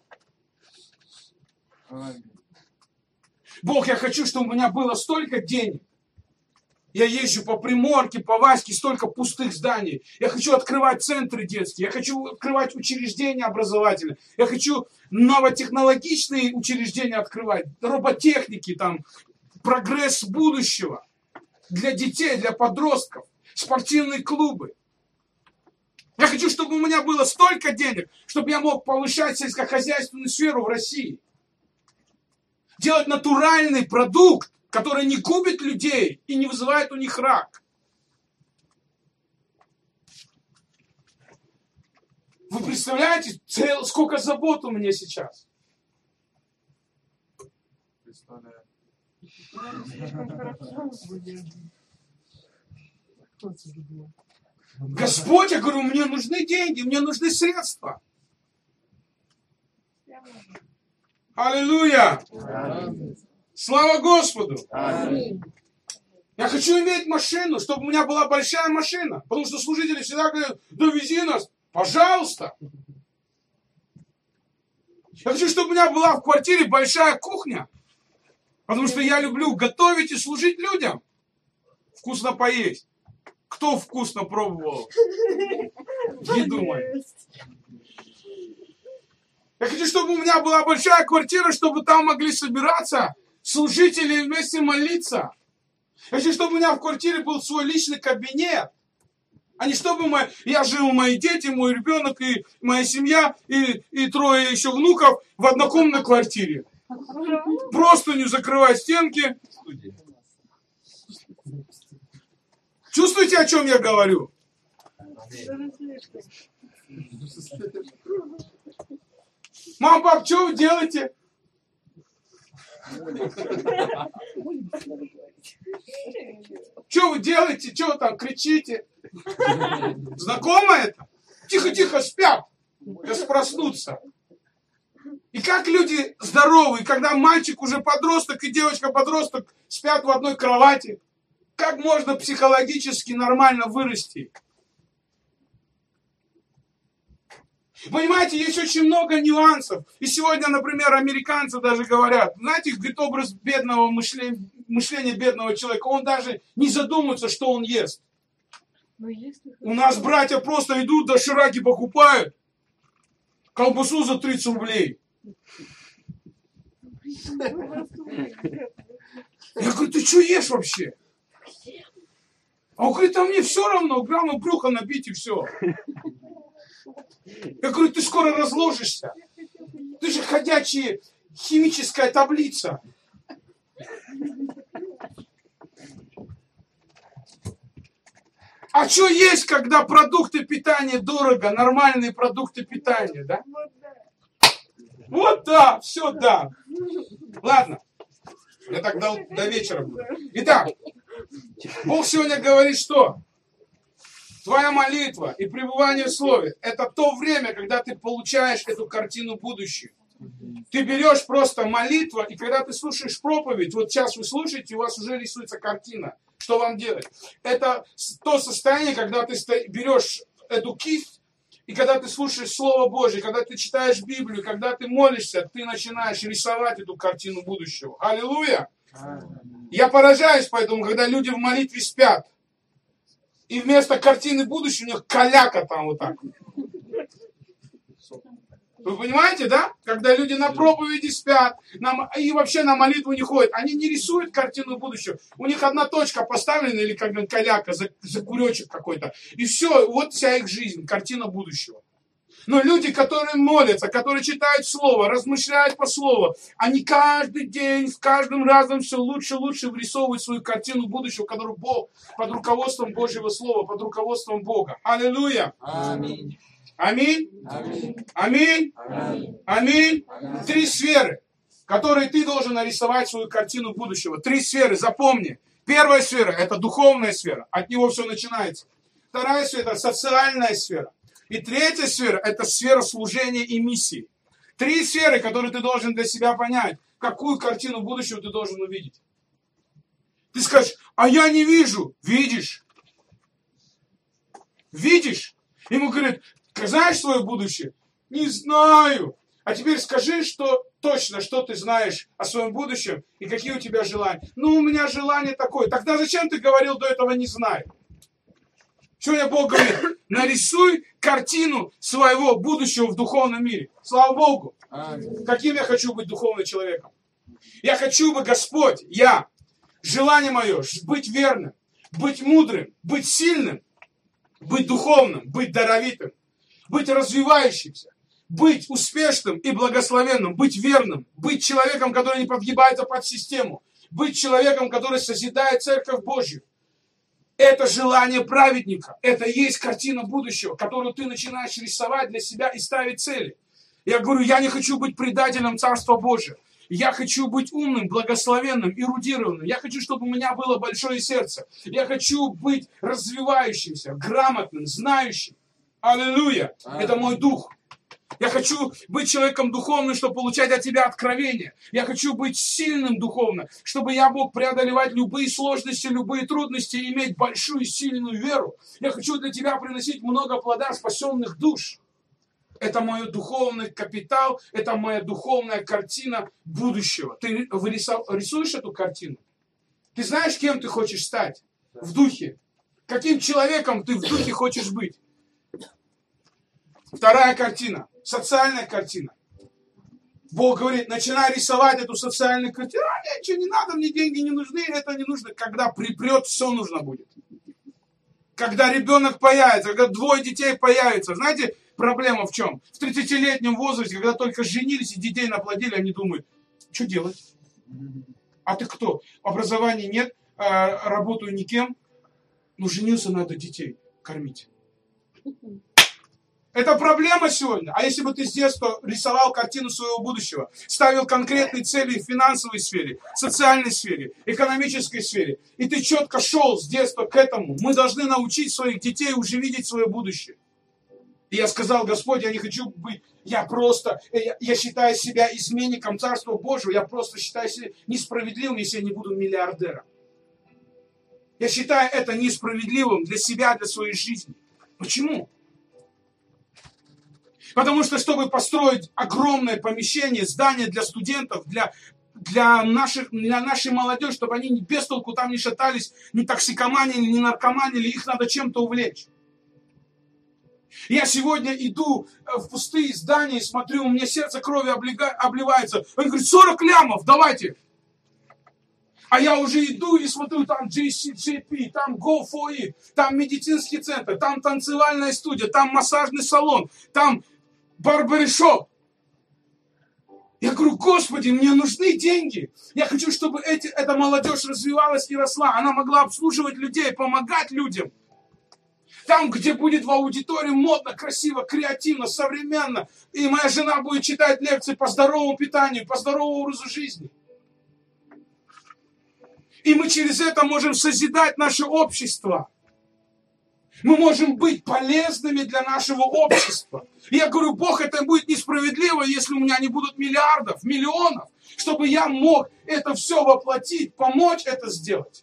Бог, я хочу, чтобы у меня было столько денег. Я езжу по Приморке, по Ваське, столько пустых зданий. Я хочу открывать центры детские. Я хочу открывать учреждения образовательные. Я хочу новотехнологичные учреждения открывать. Роботехники, там, прогресс будущего. Для детей, для подростков. Спортивные клубы. Я хочу, чтобы у меня было столько денег, чтобы я мог повышать сельскохозяйственную сферу в России. Делать натуральный продукт, который не губит людей и не вызывает у них рак. Вы представляете, цел, сколько забот у меня сейчас? Представляю. Господь, я говорю, мне нужны деньги, мне нужны средства. Аллилуйя! Слава Господу! Аминь. Я хочу иметь машину, чтобы у меня была большая машина. Потому что служители всегда говорят, довези нас, пожалуйста. Я хочу, чтобы у меня была в квартире большая кухня. Потому что я люблю готовить и служить людям. Вкусно поесть. Кто вкусно пробовал еду мою? Я хочу, чтобы у меня была большая квартира, чтобы там могли собираться служители и вместе молиться. Я хочу, чтобы у меня в квартире был свой личный кабинет. А не чтобы мы, я жил, мои дети, мой ребенок и моя семья, и, и трое еще внуков в однокомнатной квартире. Просто не закрывая стенки. Чувствуете, о чем я говорю? Мам, пап, что вы делаете? Что вы делаете? Что вы там кричите? Знакомо это? Тихо-тихо, спят. Сейчас проснутся. И как люди здоровые, когда мальчик уже подросток и девочка подросток спят в одной кровати, как можно психологически нормально вырасти? Понимаете, есть очень много нюансов. И сегодня, например, американцы даже говорят, знаете, говорит, образ бедного мышления, мышления бедного человека, он даже не задумывается, что он ест. У нас братья просто идут, дошираки покупают, колбасу за тридцать рублей. Я говорю, ты что ешь вообще? А он говорит, а мне все равно, главное брюхо набить и все. Я говорю, ты скоро разложишься. Ты же ходячая химическая таблица. А что есть, когда продукты питания дорого, нормальные продукты питания, да? Вот да, все да. Ладно, я так до, до вечера буду. Итак, Бог сегодня говорит, что твоя молитва и пребывание в Слове – это то время, когда ты получаешь эту картину будущего. Ты берешь просто молитву, и когда ты слушаешь проповедь, вот сейчас вы слушаете, у вас уже рисуется картина. Что вам делать? Это то состояние, когда ты берешь эту кисть, и когда ты слушаешь Слово Божье, когда ты читаешь Библию, когда ты молишься, ты начинаешь рисовать эту картину будущего. Аллилуйя! Я поражаюсь поэтому, когда люди в молитве спят, и вместо картины будущего у них каляка там вот так. Вы понимаете, да? Когда люди на проповеди спят, на, и вообще на молитву не ходят, они не рисуют картину будущего. У них одна точка поставлена, или как бы каляка, за, за куречек какой-то. И все, вот вся их жизнь, картина будущего. Но люди, которые молятся, которые читают Слово, размышляют по Слову, они каждый день, в каждом разом все лучше и лучше вырисовывают свою картину будущего, которую Бог, под руководством Божьего Слова, под руководством Бога. Аллилуйя! Аминь. Аминь. Аминь. Аминь. Аминь. Аминь. Три сферы, которые ты должен нарисовать свою картину будущего. Три сферы, запомни. Первая сфера – это духовная сфера. От него все начинается. Вторая сфера – это социальная сфера. И третья сфера – это сфера служения и миссии. Три сферы, которые ты должен для себя понять. Какую картину будущего ты должен увидеть. Ты скажешь, а я не вижу. Видишь. Видишь. Ему говорят, знаешь свое будущее? Не знаю. А теперь скажи, что точно, что ты знаешь о своем будущем и какие у тебя желания. Ну, у меня желание такое. Тогда зачем ты говорил до этого не знаю? Сегодня Бог говорит, нарисуй картину своего будущего в духовном мире. Слава Богу. Аминь. Каким я хочу быть духовным человеком? Я хочу бы, Господь, я, желание мое, быть верным, быть мудрым, быть сильным, быть духовным, быть даровитым, быть развивающимся, быть успешным и благословенным, быть верным, быть человеком, который не подгибается под систему, быть человеком, который созидает Церковь Божью. Это желание праведника. Это и есть картина будущего, которую ты начинаешь рисовать для себя и ставить цели. Я говорю, я не хочу быть предателем Царства Божия. Я хочу быть умным, благословенным, эрудированным. Я хочу, чтобы у меня было большое сердце. Я хочу быть развивающимся, грамотным, знающим. Аллилуйя! Это мой дух. Я хочу быть человеком духовным, чтобы получать от тебя откровения. Я хочу быть сильным духовно, чтобы я мог преодолевать любые сложности, любые трудности и иметь большую сильную веру. Я хочу для тебя приносить много плода спасенных душ. Это мой духовный капитал, это моя духовная картина будущего. Ты рисуешь эту картину? Ты знаешь, кем ты хочешь стать в духе? Каким человеком ты в духе хочешь быть? Вторая картина. Социальная картина. Бог говорит, начинай рисовать эту социальную картину. А, ничего не надо, мне деньги не нужны, это не нужно. Когда припрет, все нужно будет. Когда ребенок появится, когда двое детей появится. Знаете, проблема в чем? В тридцатилетнем возрасте, когда только женились и детей наплодили, они думают, что делать? А ты кто? Образования нет, работаю никем. Ну, женился, надо детей кормить. Это проблема сегодня. А если бы ты с детства рисовал картину своего будущего, ставил конкретные цели в финансовой сфере, социальной сфере, экономической сфере, и ты четко шел с детства к этому, мы должны научить своих детей уже видеть свое будущее. И я сказал, Господь, я не хочу быть, я просто, я, я считаю себя изменником Царства Божьего, я просто считаю себя несправедливым, если я не буду миллиардером. Я считаю это несправедливым для себя, для своей жизни. Почему? Потому что, чтобы построить огромное помещение, здание для студентов, для, для, наших, для нашей молодежи, чтобы они без толку там не шатались, не токсикоманили, не наркоманили, их надо чем-то увлечь. Я сегодня иду в пустые здания и смотрю, у меня сердце кровью обливается. Он говорит, сорок лямов, давайте. А я уже иду и смотрю, там джей си джей пи, там Go for It, там медицинский центр, там танцевальная студия, там массажный салон, там барбершоп. Я говорю, Господи, мне нужны деньги. Я хочу, чтобы эти, эта молодежь развивалась и росла. Она могла обслуживать людей, помогать людям. Там, где будет в аудитории модно, красиво, креативно, современно. И моя жена будет читать лекции по здоровому питанию, по здоровому образу жизни. И мы через это можем созидать наше общество. Мы можем быть полезными для нашего общества. И я говорю, Бог, это будет несправедливо, если у меня не будут миллиардов, миллионов, чтобы я мог это все воплотить, помочь это сделать.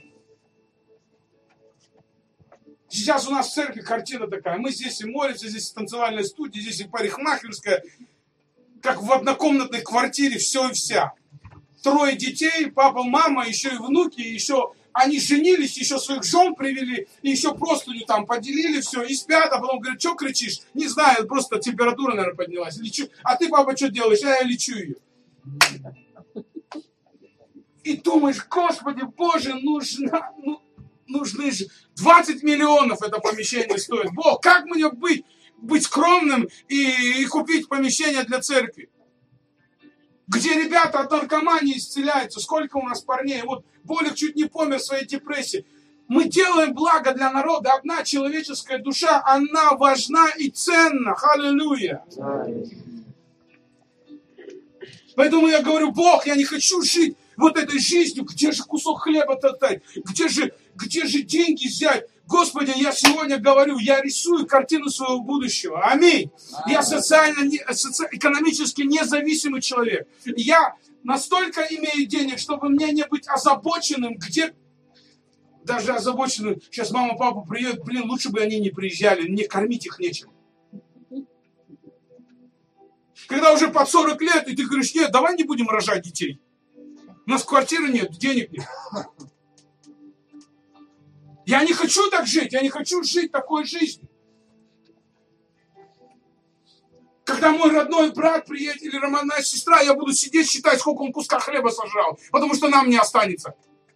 Сейчас у нас в церкви картина такая. Мы здесь и молимся, здесь и танцевальная студия, здесь и парикмахерская. Как в однокомнатной квартире все и вся. Трое детей, папа, мама, еще и внуки, еще... Они женились, еще своих жен привели, и еще простыню там поделили, все, и спят, а потом говорят, что кричишь? Не знаю, просто температура, наверное, поднялась. Лечу. А ты, папа, что делаешь? А я лечу ее. И думаешь, Господи, Боже, нужна, ну, нужны же двадцать миллионов это помещение стоит. Бог, как мне быть, быть скромным и, и купить помещение для церкви? Где ребята от наркомании исцеляются? Сколько у нас парней? Вот Болик чуть не помер в своей депрессии. Мы делаем благо для народа. Одна человеческая душа, она важна и ценна. Аллилуйя. Поэтому я говорю, Бог, я не хочу жить вот этой жизнью. Где же кусок хлеба топтать? Где же, где же деньги взять? Господи, я сегодня говорю, я рисую картину своего будущего. Аминь. Я социально, соци... экономически независимый человек. Я настолько имею денег, чтобы мне не быть озабоченным, где... Даже озабоченным. Сейчас мама, папа приедут, блин, лучше бы они не приезжали, мне кормить их нечем. Когда уже под сорок лет, и ты говоришь, нет, давай не будем рожать детей. У нас квартиры нет, денег нет. Я не хочу так жить, я не хочу жить такой жизнью. Когда мой родной брат приедет или родная сестра, я буду сидеть, считать, сколько он куска хлеба сожрал, потому что нам не останется.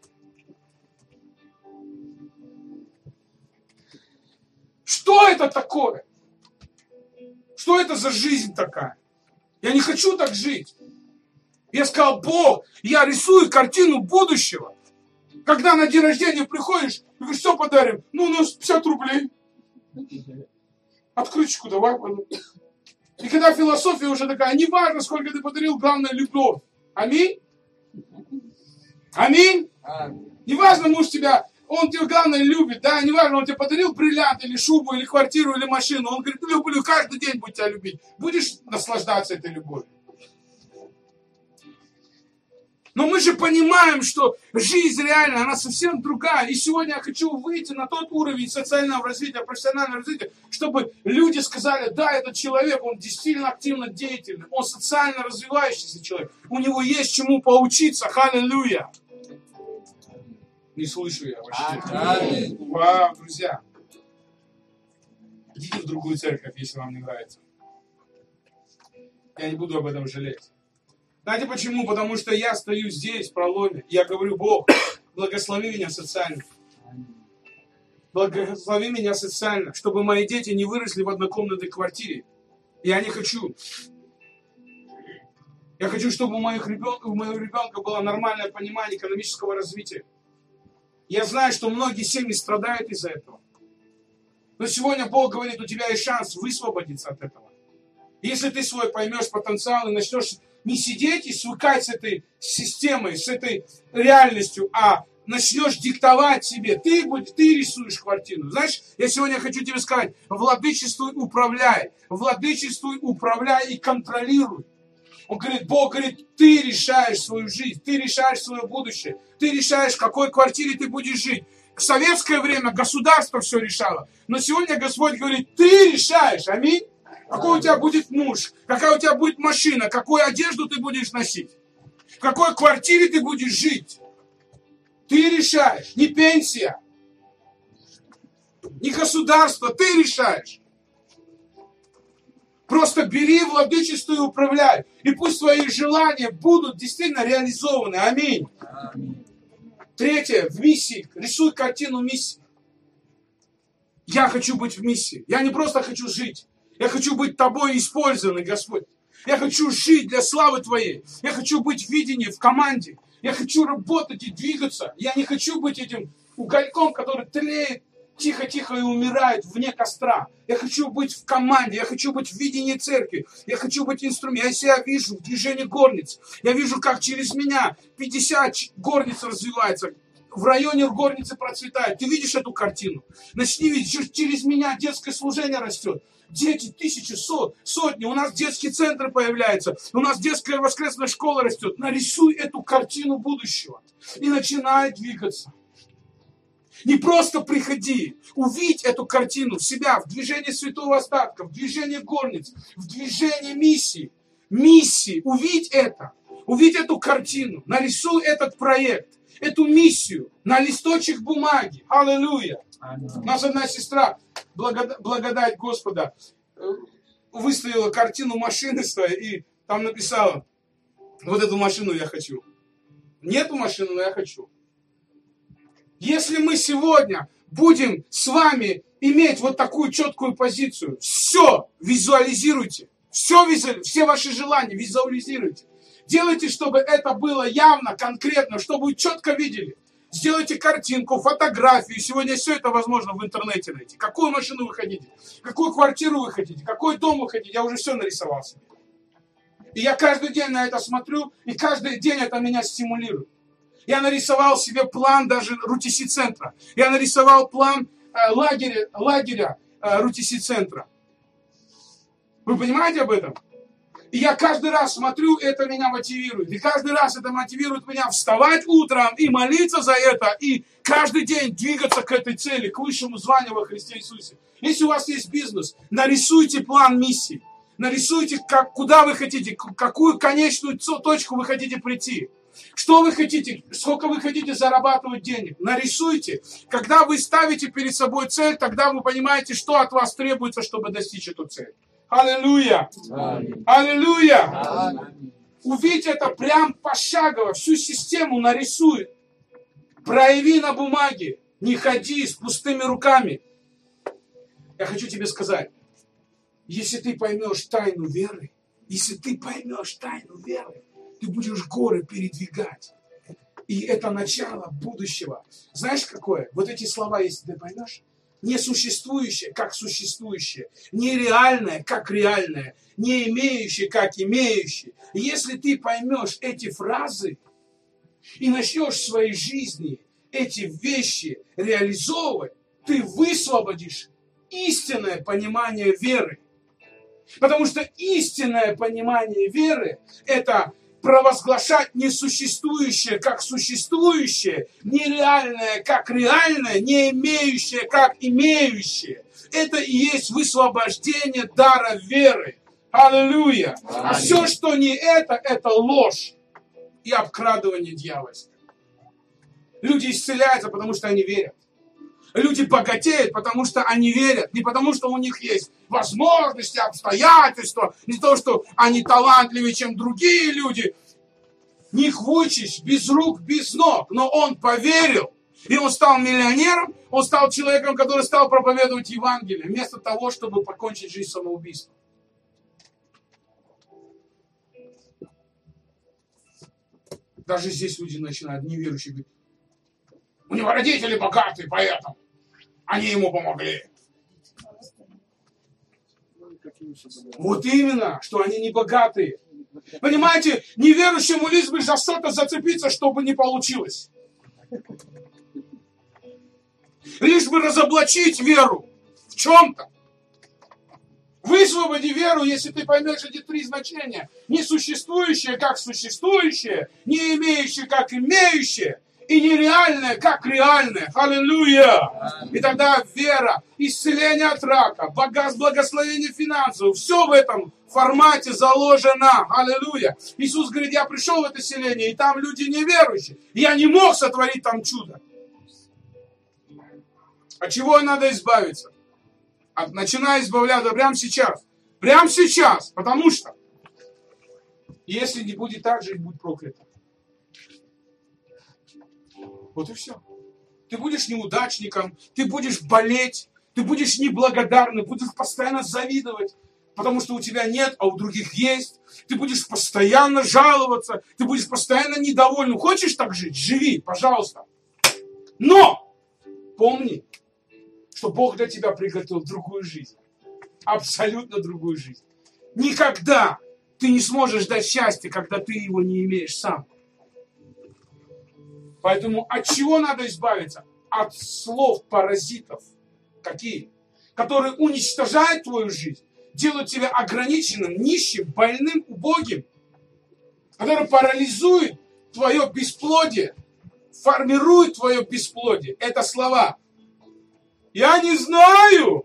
Что это такое? Что это за жизнь такая? Я не хочу так жить. Я сказал, Бог, я рисую картину будущего. Когда на день рождения приходишь, и говоришь, что подарим? Ну, у нас пятьдесят рублей. Открыточку давай. И когда философия уже такая, не важно, сколько ты подарил, главное любовь. Аминь. Аминь. Не важно, муж тебя, он тебя главное любит, да, не важно, он тебе подарил бриллиант, или шубу, или квартиру, или машину. Он говорит, люблю, каждый день буду тебя любить. Будешь наслаждаться этой любовью. Но мы же понимаем, что жизнь реально, она совсем другая. И сегодня я хочу выйти на тот уровень социального развития, профессионального развития, чтобы люди сказали, да, этот человек, он действительно активно деятельный, он социально развивающийся человек, у него есть чему поучиться, аллилуйя. Не слышу я вообще. Вау, друзья. Идите в другую церковь, если вам не нравится. Я не буду об этом жалеть. Знаете почему? Потому что я стою здесь, в проломе. Я говорю, Бог, благослови меня социально. Благослови меня социально, чтобы мои дети не выросли в однокомнатной квартире. Я не хочу. Я хочу, чтобы у, моих ребен... у моего ребенка было нормальное понимание экономического развития. Я знаю, что многие семьи страдают из-за этого. Но сегодня Бог говорит, у тебя есть шанс высвободиться от этого. Если ты свой поймешь потенциал и начнешь не сидеть и свыкать с этой системой, с этой реальностью, а начнешь диктовать себе, ты, будь, ты рисуешь картину. Знаешь, я сегодня хочу тебе сказать, владычествуй, управляй, владычествуй, управляй и контролируй. Он говорит, Бог говорит, ты решаешь свою жизнь, ты решаешь свое будущее, ты решаешь, в какой квартире ты будешь жить. В советское время государство все решало, но сегодня Господь говорит, ты решаешь, аминь. Какой у тебя будет муж, какая у тебя будет машина, какую одежду ты будешь носить, в какой квартире ты будешь жить. Ты решаешь, не пенсия, не государство, ты решаешь. Просто бери владычество и управляй. И пусть твои желания будут действительно реализованы. Аминь. Аминь. Третье, в миссии. Рисуй картину миссии. Я хочу быть в миссии. Я не просто хочу жить. Я хочу быть тобой использованным, Господь. Я хочу жить для славы Твоей. Я хочу быть в видении, в команде. Я хочу работать и двигаться. Я не хочу быть этим угольком, который тлеет тихо-тихо и умирает вне костра. Я хочу быть в команде. Я хочу быть в видении церкви. Я хочу быть инструментом. Я себя вижу в движении горниц. Я вижу, как через меня пятьдесят горниц развивается. В районе горницы процветает. Ты видишь эту картину? Начни видеть, через меня детское служение растет. Дети, тысячи, сот, сотни. У нас детские центры появляются. У нас детская воскресная школа растет. Нарисуй эту картину будущего. И начинай двигаться. Не просто приходи. Увидь эту картину в себя, в движении святого остатка, в движении горниц, в движении миссии. Миссии. Увидь это. Увидь эту картину. Нарисуй этот проект. Эту миссию на листочек бумаги. Аллилуйя. У нас одна сестра, благодать, благодать Господа, выставила картину машины своей и там написала, вот эту машину я хочу. Нету машины, но я хочу. Если мы сегодня будем с вами иметь вот такую четкую позицию, все визуализируйте, все, визуализируйте, все ваши желания визуализируйте. Делайте, чтобы это было явно, конкретно, чтобы вы четко видели. Сделайте картинку, фотографию. Сегодня все это возможно в интернете найти. Какую машину вы хотите, какую квартиру вы хотите, какой дом вы хотите. Я уже все нарисовал себе. И я каждый день на это смотрю, и каждый день это меня стимулирует. Я нарисовал себе план даже РУТИСИ-центра. Я нарисовал план э, лагеря, лагеря э, РУТИСИ-центра. Вы понимаете об этом? И я каждый раз смотрю, это меня мотивирует. И каждый раз это мотивирует меня вставать утром и молиться за это. И каждый день двигаться к этой цели, к высшему званию во Христе Иисусе. Если у вас есть бизнес, нарисуйте план миссии. Нарисуйте, как, куда вы хотите, какую конечную точку вы хотите прийти. Что вы хотите, сколько вы хотите зарабатывать денег. Нарисуйте. Когда вы ставите перед собой цель, тогда вы понимаете, что от вас требуется, чтобы достичь эту цель. Аллилуйя! Аллилуйя! Увидь это прям пошагово, всю систему нарисуй. Прояви на бумаге. Не ходи с пустыми руками. Я хочу тебе сказать, если ты поймешь тайну веры, если ты поймешь тайну веры, ты будешь горы передвигать. И это начало будущего. Знаешь, какое? Вот эти слова, если ты поймешь, несуществующее, как существующее, нереальное, как реальное, не имеющее, как имеющее. Если ты поймешь эти фразы и начнешь в своей жизни эти вещи реализовывать, ты высвободишь истинное понимание веры. Потому что истинное понимание веры – это провозглашать несуществующее как существующее, нереальное как реальное, не имеющее как имеющее. Это и есть высвобождение дара веры. Аллилуйя! А все, что не это, это ложь и обкрадывание дьявольства. Люди исцеляются, потому что они верят. Люди богатеют, потому что они верят. Не потому, что у них есть возможности, обстоятельства. Не то, что они талантливее, чем другие люди. Них Вуйчич без рук, без ног. Но он поверил. И он стал миллионером. Он стал человеком, который стал проповедовать Евангелие. Вместо того, чтобы покончить жизнь самоубийством. Даже здесь люди начинают, неверующие, говорить, у него родители богатые, поэтому они ему помогли. Вот именно, что они не богатые. Понимаете, неверующему лишь бы за что-то зацепиться, чтобы не получилось. Лишь бы разоблачить веру в чем-то. Высвободи веру, если ты поймешь эти три значения. Несуществующее, как существующее, не имеющее, как имеющее, и нереальное, как реальное. Аллилуйя! И тогда вера, исцеление от рака, благословение финансов, все в этом формате заложено. Аллилуйя! Иисус говорит, я пришел в это селение, и там люди неверующие. И я не мог сотворить там чудо. От чего надо избавиться? От, начиная избавляться прямо сейчас. Прямо сейчас. Потому что если не будет так, жизнь будет проклята. Вот и все. Ты будешь неудачником, ты будешь болеть, ты будешь неблагодарным, будешь постоянно завидовать, потому что у тебя нет, а у других есть. Ты будешь постоянно жаловаться, ты будешь постоянно недоволен. Хочешь так жить? Живи, пожалуйста. Но помни, что Бог для тебя приготовил другую жизнь. Абсолютно другую жизнь. Никогда ты не сможешь дать счастье, когда ты его не имеешь сам. Поэтому от чего надо избавиться? От слов паразитов. Какие? Которые уничтожают твою жизнь, делают тебя ограниченным, нищим, больным, убогим. Которые парализуют твое бесплодие, формируют твое бесплодие. Это слова. Я не знаю.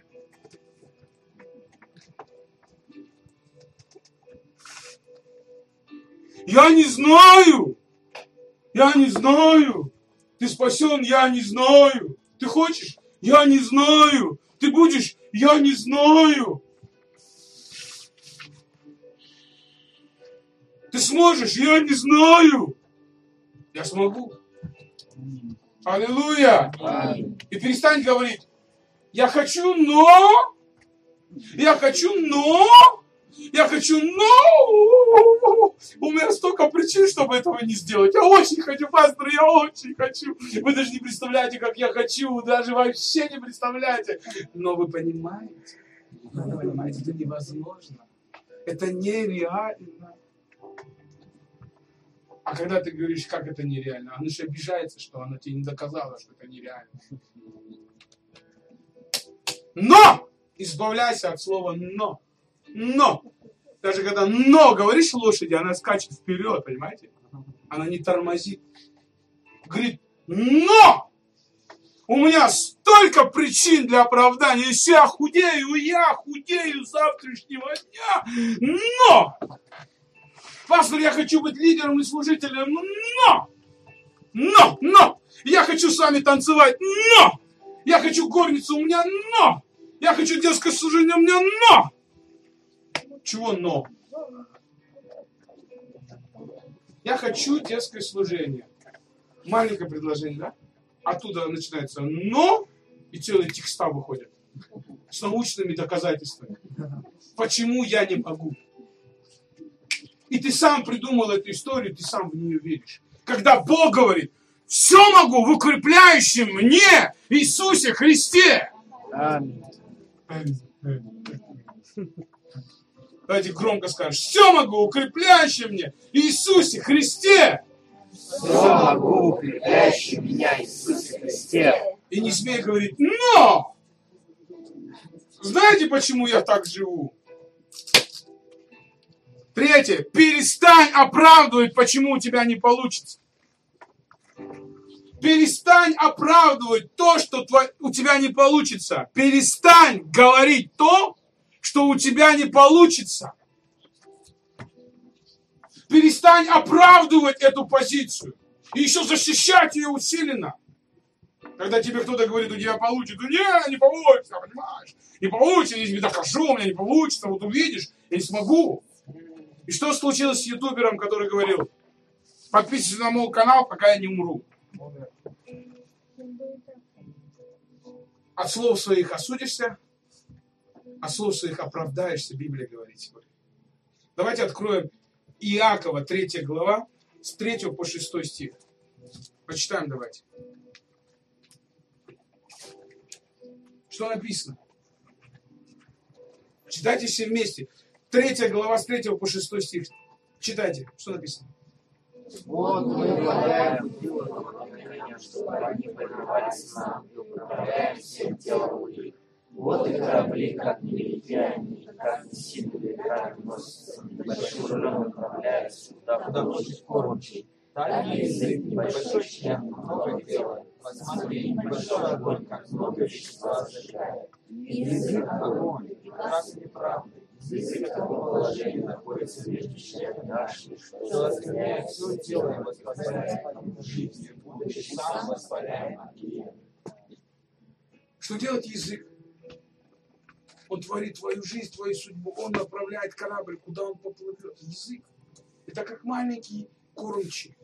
Я не знаю. Я не знаю. Ты спасен, я не знаю. Ты хочешь? Я не знаю. Ты будешь? Я не знаю. Ты сможешь? Я не знаю. Я смогу. Аллилуйя. И перестань говорить, я хочу, но, я хочу, но, я хочу, но, у меня столько причин, чтобы этого не сделать. Я очень хочу, пастор, я очень хочу. Вы даже не представляете, как я хочу, даже вообще не представляете. Но вы понимаете, вы понимаете, это невозможно. Это нереально. А когда ты говоришь, как это нереально, она же обижается, что она тебе не доказала, что это нереально. Но! Избавляйся от слова «но». Но! Даже когда «но» говоришь лошади, она скачет вперед, понимаете? Она не тормозит. Говорит «но! У меня столько причин для оправдания, если я худею, я худею с завтрашнего дня, но! Пастор, я хочу быть лидером и служителем, но! Но! Но! Я хочу с вами танцевать, но! Я хочу горницу, у меня но! Я хочу детское служение, у меня но! Чего но? Я хочу детское служение. Маленькое предложение, да? Оттуда начинается но, и целые текста выходят. С научными доказательствами. Почему я не могу? И ты сам придумал эту историю, ты сам в нее веришь. Когда Бог говорит, все могу в укрепляющем мне Иисусе Христе. Аминь. Давайте громко скажем, все могу в укрепляющем мне Иисусе Христе. Все могу в укрепляющем меня Иисусе Христе. И не смей говорить, но! Знаете, почему я так живу? Третье. Перестань оправдывать, почему у тебя не получится. Перестань оправдывать то, что у тебя не получится. Перестань говорить то, что у тебя не получится. Перестань оправдывать эту позицию. И еще защищать ее усиленно. Когда тебе кто-то говорит, у тебя получится. Не, не получится, понимаешь? Не получится, я тебе докажу, у меня не получится. Вот увидишь, я не смогу. И что случилось с ютубером, который говорил, подписывайся на мой канал, пока я не умру. От слов своих осудишься, от слов своих оправдаешься, Библия говорит сегодня. Давайте откроем Иакова, третья глава, с третьего по шестой стих. Прочитаем давайте. Что написано? Читайте все вместе. Третья глава, с третьего по шестой стих. Читайте, что написано. Вот мы влагаем дело поклонения, чтобы они покрывались нам, и управляем всем телом их. Вот и корабли, как невелики они, как не сильные, как носятся, небольшой рулем управляются, куда хочет кормчий. Так и язык, небольшой член, много делает. Посмотри, небольшой огонь, как много вещества зажигает. Язык огонь, и прекрасной неправды. Язык в таком положении находится между членами нашими, что оскверняет все тело и воспаляет тому жизнь, будучи сам воспаляем от греха. Что делает язык? Он творит твою жизнь, твою судьбу. Он направляет корабль, куда он поплывет. Язык. Это как маленький кормчий.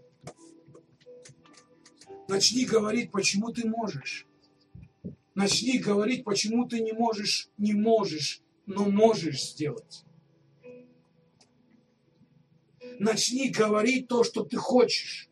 Начни говорить, почему ты можешь. Начни говорить, почему ты не можешь, не можешь, но можешь сделать. Начни говорить то, что ты хочешь.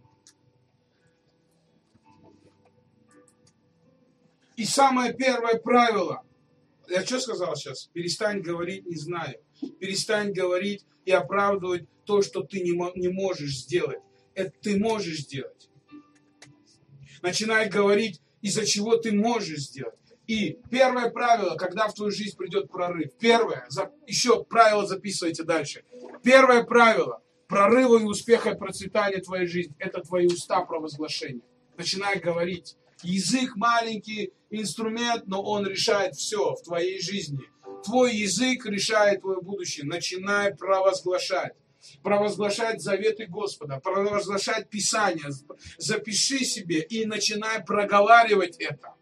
И самое первое правило. Я что сказал сейчас? Перестань говорить «не знаю». Перестань говорить и оправдывать то, что ты не, не можешь сделать. Это ты можешь сделать. Начинай говорить, из-за чего ты можешь сделать. И первое правило, когда в твою жизнь придет прорыв. Первое, еще правило записывайте дальше. Первое правило прорыва и успеха и процветания твоей жизни – это твои уста провозглашения. Начинай говорить. Язык маленький инструмент, но он решает все в твоей жизни. Твой язык решает твое будущее. Начинай провозглашать. Провозглашать заветы Господа, провозглашать Писание. Запиши себе и начинай проговаривать это.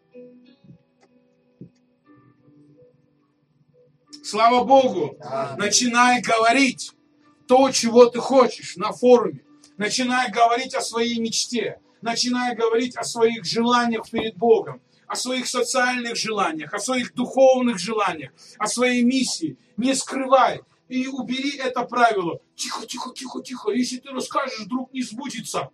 Слава Богу! Начинай говорить то, чего ты хочешь на форуме. Начинай говорить о своей мечте. Начинай говорить о своих желаниях перед Богом, о своих социальных желаниях, о своих духовных желаниях, о своей миссии. Не скрывай и убери это правило. Тихо, тихо, тихо, тихо. Если ты расскажешь, вдруг не сбудется.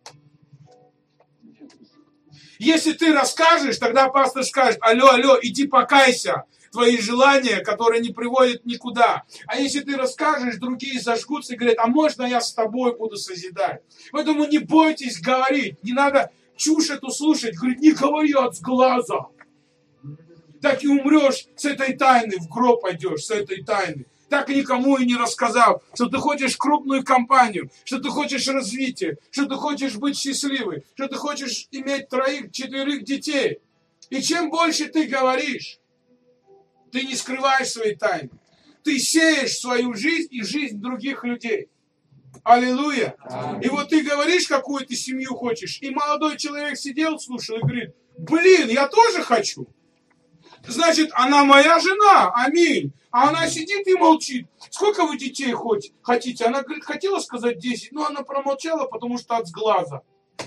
Если ты расскажешь, тогда пастор скажет: алло, алло, иди покайся. Твои желания, которые не приводят никуда. А если ты расскажешь, другие зажгутся и говорят: а можно я с тобой буду созидать? Поэтому не бойтесь говорить. Не надо чушь эту слушать. Говорит: не говори от сглаза. Так и умрешь с этой тайны, в гроб пойдешь с этой тайны. Так никому и не рассказав, что ты хочешь крупную компанию, что ты хочешь развития, что ты хочешь быть счастливой, что ты хочешь иметь троих, четверых детей. И чем больше ты говоришь, ты не скрываешь свои тайны. Ты сеешь свою жизнь и жизнь других людей. Аллилуйя. И вот ты говоришь, какую ты семью хочешь, и молодой человек сидел, слушал и говорит: блин, я тоже хочу. Значит, она моя жена, аминь. А она сидит и молчит. Сколько вы детей хоть хотите? Она говорит, хотела сказать десять, но она промолчала, потому что от сглаза.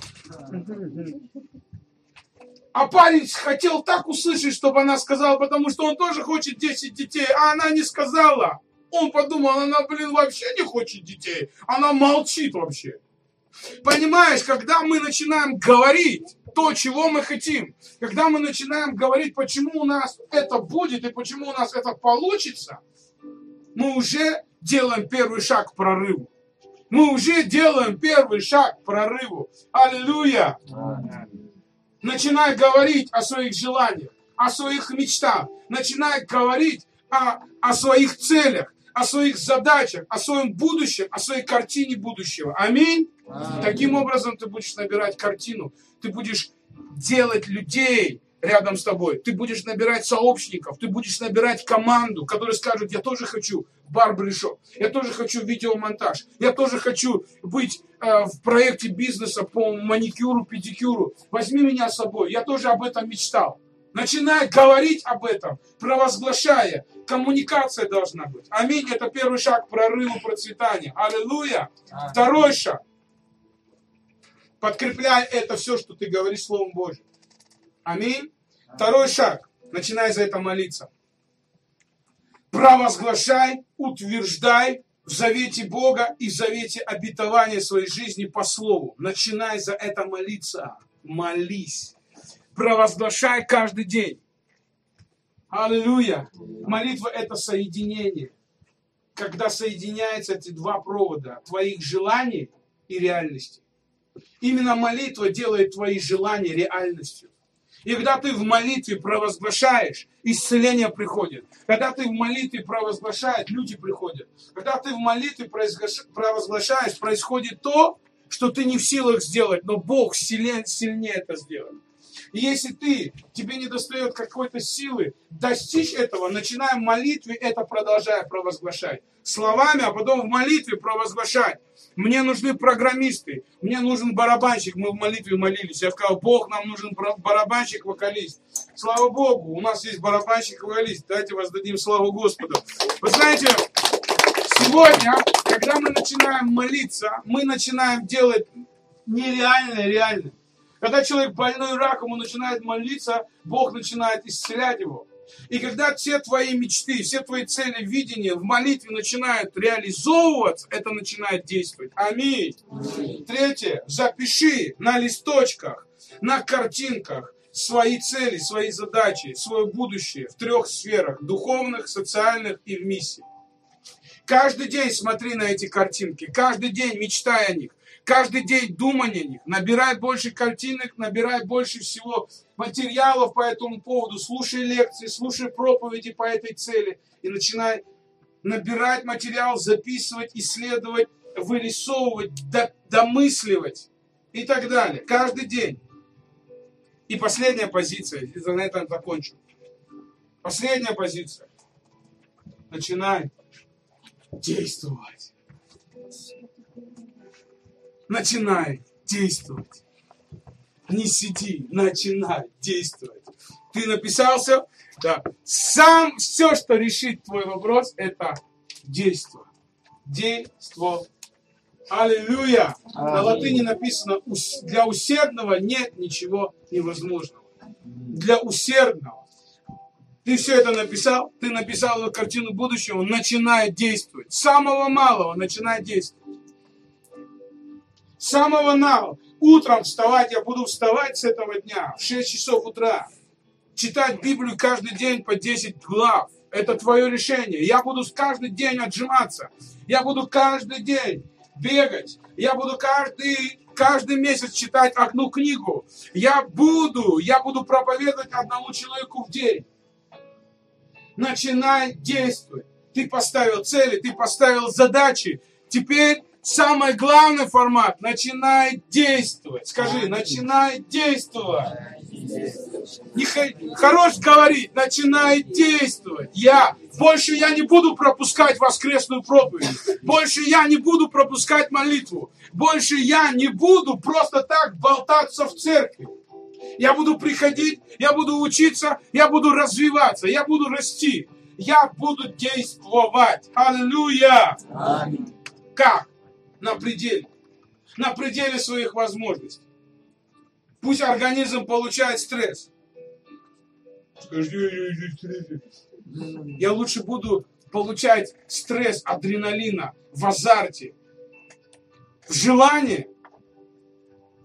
А парень хотел так услышать, чтобы она сказала, потому что он тоже хочет десять детей, а она не сказала. Он подумал, она, блин, вообще не хочет детей. Она молчит вообще. Понимаешь, когда мы начинаем говорить то, чего мы хотим, когда мы начинаем говорить, почему у нас это будет и почему у нас это получится, мы уже делаем первый шаг к прорыву. Мы уже делаем первый шаг к прорыву. Аллилуйя! Начинай говорить о своих желаниях, о своих мечтах. Начинай говорить о, о своих целях, о своих задачах, о своем будущем, о своей картине будущего. Аминь. Аминь. Таким образом ты будешь набирать картину. Ты будешь делать людей рядом с тобой. Ты будешь набирать сообщников. Ты будешь набирать команду, которые скажут: я тоже хочу барбершоп. Я тоже хочу видеомонтаж. Я тоже хочу быть э, в проекте бизнеса по маникюру, педикюру. Возьми меня с собой. Я тоже об этом мечтал. Начинай говорить об этом, провозглашая. Коммуникация должна быть. Аминь. Это первый шаг к прорыву, процветания. Аллилуйя. Аминь. Второй шаг. Подкрепляй это все, что ты говоришь Словом Божьим. Аминь. Второй шаг. Начинай за это молиться. Провозглашай, утверждай в завете Бога и в завете обетования своей жизни по Слову. Начинай за это молиться. Молись. Провозглашай каждый день. Аллилуйя. Молитва — это соединение. Когда соединяются эти два провода, твоих желаний и реальности. Именно молитва делает твои желания реальностью. И когда ты в молитве провозглашаешь, исцеление приходит. Когда ты в молитве провозглашаешь, люди приходят. Когда ты в молитве провозглашаешь, происходит то, что ты не в силах сделать, но Бог сильнее, сильнее это сделает. И если ты, тебе не достает какой-то силы достичь этого, начиная в молитве, это продолжая провозглашать. Словами, а потом в молитве провозглашать. Мне нужны программисты, мне нужен барабанщик. Мы в молитве молились. Я сказал: Бог, нам нужен барабанщик, вокалист. Слава Богу, у нас есть барабанщик, вокалист. Давайте воздадим славу Господу. Вы знаете, сегодня, когда мы начинаем молиться, мы начинаем делать нереальное реальным. Когда человек больной раком, он начинает молиться, Бог начинает исцелять его. И когда все твои мечты, все твои цели, видения в молитве начинают реализовываться, это начинает действовать. Аминь. Аминь. Третье. Запиши на листочках, на картинках свои цели, свои задачи, свое будущее в трех сферах: духовных, социальных и в миссии. Каждый день смотри на эти картинки, каждый день мечтай о них. Каждый день думай о них, набирай больше картинок, набирай больше всего материалов по этому поводу, слушай лекции, слушай проповеди по этой цели и начинай набирать материал, записывать, исследовать, вырисовывать, домысливать и так далее. Каждый день. И последняя позиция, и на этом закончу. Последняя позиция. Начинай действовать. Начинай действовать. Не сиди, начинай действовать. Ты написался? Да. Сам все, что решит твой вопрос, это действие. Действо. Аллилуйя. На латыни написано: для усердного нет ничего невозможного. Для усердного. Ты все это написал, ты написал эту картину будущего, начинай действовать. С самого малого начинай действовать. С самого малого. Утром вставать, я буду вставать с этого дня в шесть часов утра. Читать Библию каждый день по десять глав. Это твое решение. Я буду каждый день отжиматься. Я буду каждый день бегать. Я буду каждый, каждый месяц читать одну книгу. Я буду, я буду проповедовать одному человеку в день. Начинай действовать. Ты поставил цели, ты поставил задачи. Теперь самый главный формат. Начинай действовать. Скажи, начинай действовать. Не хорош говорить, начинай действовать. Я, больше я не буду пропускать воскресную проповедь. Больше я не буду пропускать молитву. Больше я не буду просто так болтаться в церкви. Я буду приходить, я буду учиться, я буду развиваться, я буду расти. Я буду действовать. Аллилуйя. Аминь. Как? На пределе. На пределе своих возможностей. Пусть организм получает стресс. Скажи, я лучше буду получать стресс адреналина в азарте, в желании,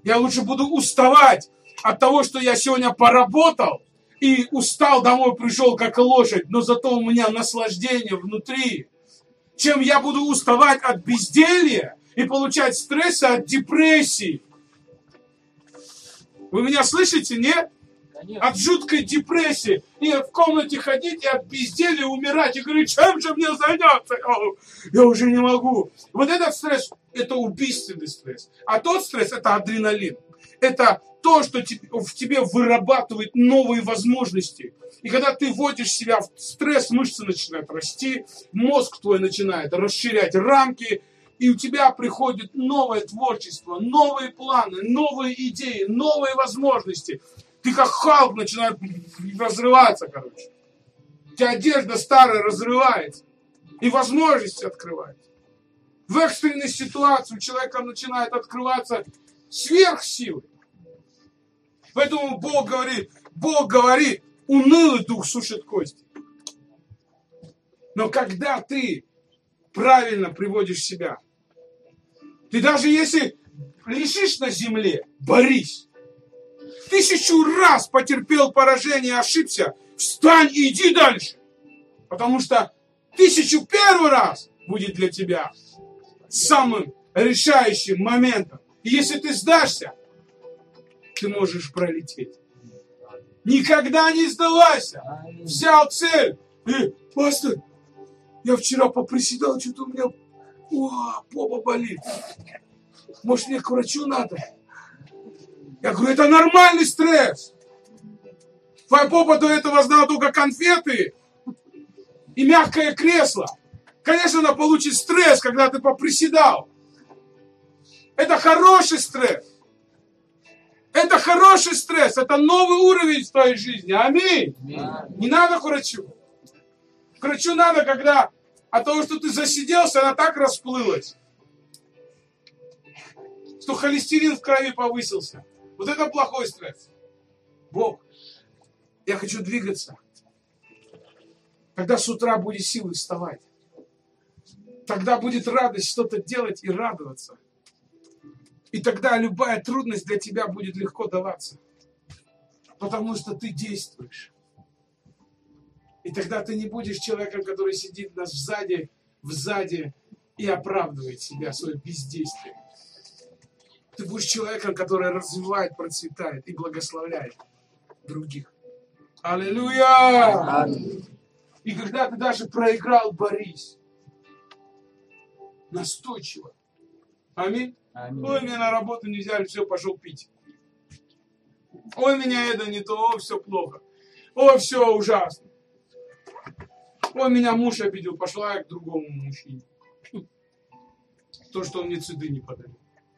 Я лучше буду уставать от того, что я сегодня поработал, и устал, домой пришел как лошадь, но зато у меня наслаждение внутри, чем я буду уставать от безделья и получать стресса от депрессии. Вы меня слышите, нет? Конечно. От жуткой депрессии. И в комнате ходить и от безделья умирать. И говорить, чем же мне заняться? Я уже не могу. Вот этот стресс, это убийственный стресс. А тот стресс, это адреналин. Это то, что в тебе вырабатывает новые возможности. И когда ты вводишь себя в стресс, мышцы начинают расти, мозг твой начинает расширять рамки, и у тебя приходит новое творчество, новые планы, новые идеи, новые возможности. Ты как Халк начинает разрываться, короче. У тебя одежда старая разрывается, и возможности открываются. В экстренной ситуации у человека начинает открываться сверхсилы. Поэтому Бог говорит, Бог говорит, унылый дух сушит кости. Но когда ты правильно приводишь себя, ты даже если лежишь на земле, борись. Тысячу раз потерпел поражение, ошибся, встань и иди дальше. Потому что тысячу первый раз будет для тебя самым решающим моментом. И если ты сдашься, ты можешь пролететь. Никогда не сдавайся. Взял цель. И, пастор, я вчера поприседал, что-то у меня о, попа болит. Может, мне к врачу надо? Я говорю, это нормальный стресс. Твоя попа до этого знала только конфеты и мягкое кресло. Конечно, она получит стресс, когда ты поприседал. Это хороший стресс. Это хороший стресс. Это новый уровень в твоей жизни. Аминь. Аминь. Не надо к врачу. К врачу надо, когда от того, что ты засиделся, она так расплылась, что холестерин в крови повысился. Вот это плохой стресс. Бог, я хочу двигаться. Когда с утра будет силы вставать. Тогда будет радость что-то делать и радоваться. И тогда любая трудность для тебя будет легко даваться. Потому что ты действуешь. И тогда ты не будешь человеком, который сидит нас сзади, сзади и оправдывает себя, свое бездействие. Ты будешь человеком, который развивает, процветает и благословляет других. Аллилуйя! Аминь. И когда ты даже проиграл, борись. Настойчиво. Аминь. Аминь. Ой, меня на работу не взяли, все, пошел пить. Ой, меня это не то, о, все плохо. О, все ужасно. Ой, меня муж обидел, пошла я к другому мужчине. То, что он мне цветы не подарил.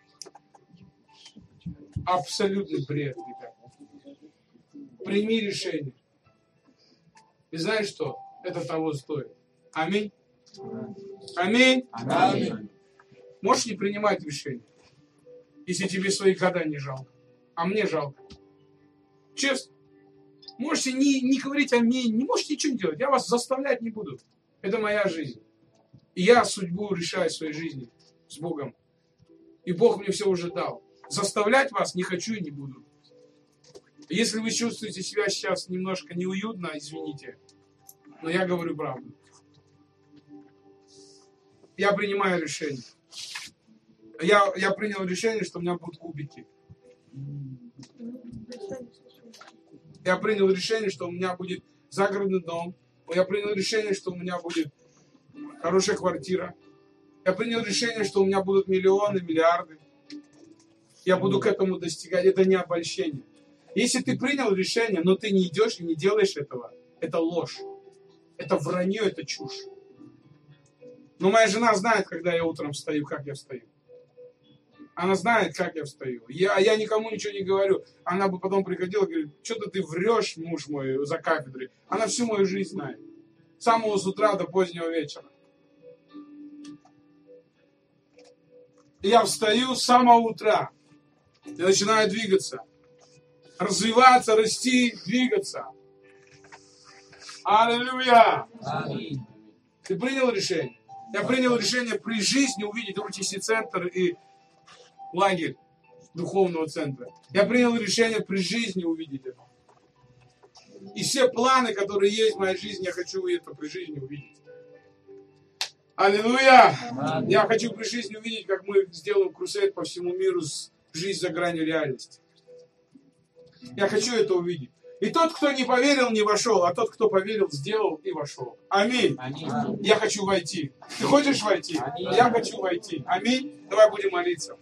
Абсолютный бред, ребята. Прими решение. И знаешь что? Это того стоит. Аминь. Аминь. Аминь. Можешь не принимать решение, если тебе свои года не жалко. А мне жалко. Честно. Можете не, не говорить аминь, не можете ничего не делать. Я вас заставлять не буду. Это моя жизнь. И я судьбу решаю в своей жизни с Богом. И Бог мне все уже дал. Заставлять вас не хочу и не буду. Если вы чувствуете себя сейчас немножко неуютно, извините. Но я говорю правду. Я принимаю решение. Я, я принял решение, что у меня будут кубики. Я принял решение, что у меня будет загородный дом. Я принял решение, что у меня будет хорошая квартира. Я принял решение, что у меня будут миллионы, миллиарды. Я буду к этому достигать. Это не обольщение. Если ты принял решение, но ты не идешь и не делаешь этого, это ложь. Это вранье, это чушь. Но моя жена знает, когда я утром встаю, как я встаю. Она знает, как я встаю. Я, я никому ничего не говорю. Она бы потом приходила и говорит, что-то ты врешь, муж мой, за кафедрой. Она всю мою жизнь знает. С самого с утра до позднего вечера. И я встаю с самого утра. И начинаю двигаться. Развиваться, расти, двигаться. Аллилуйя! Аминь. Ты принял решение? Я принял решение при жизни увидеть РУ-ТИ СИ-центр и лагерь. духовного центра. Я принял решение при жизни увидеть это. И все планы, которые есть в моей жизни, я хочу это при жизни увидеть. Аллилуйя! Я хочу при жизни увидеть, как мы сделаем крусейд по всему миру с жизнь за гранью реальности. Я хочу это увидеть. И тот, кто не поверил, не вошел, а тот, кто поверил, сделал и вошел. Аминь. Аминь. Я хочу войти. Ты хочешь войти? Аминь. Я хочу войти. Аминь. Давай будем молиться.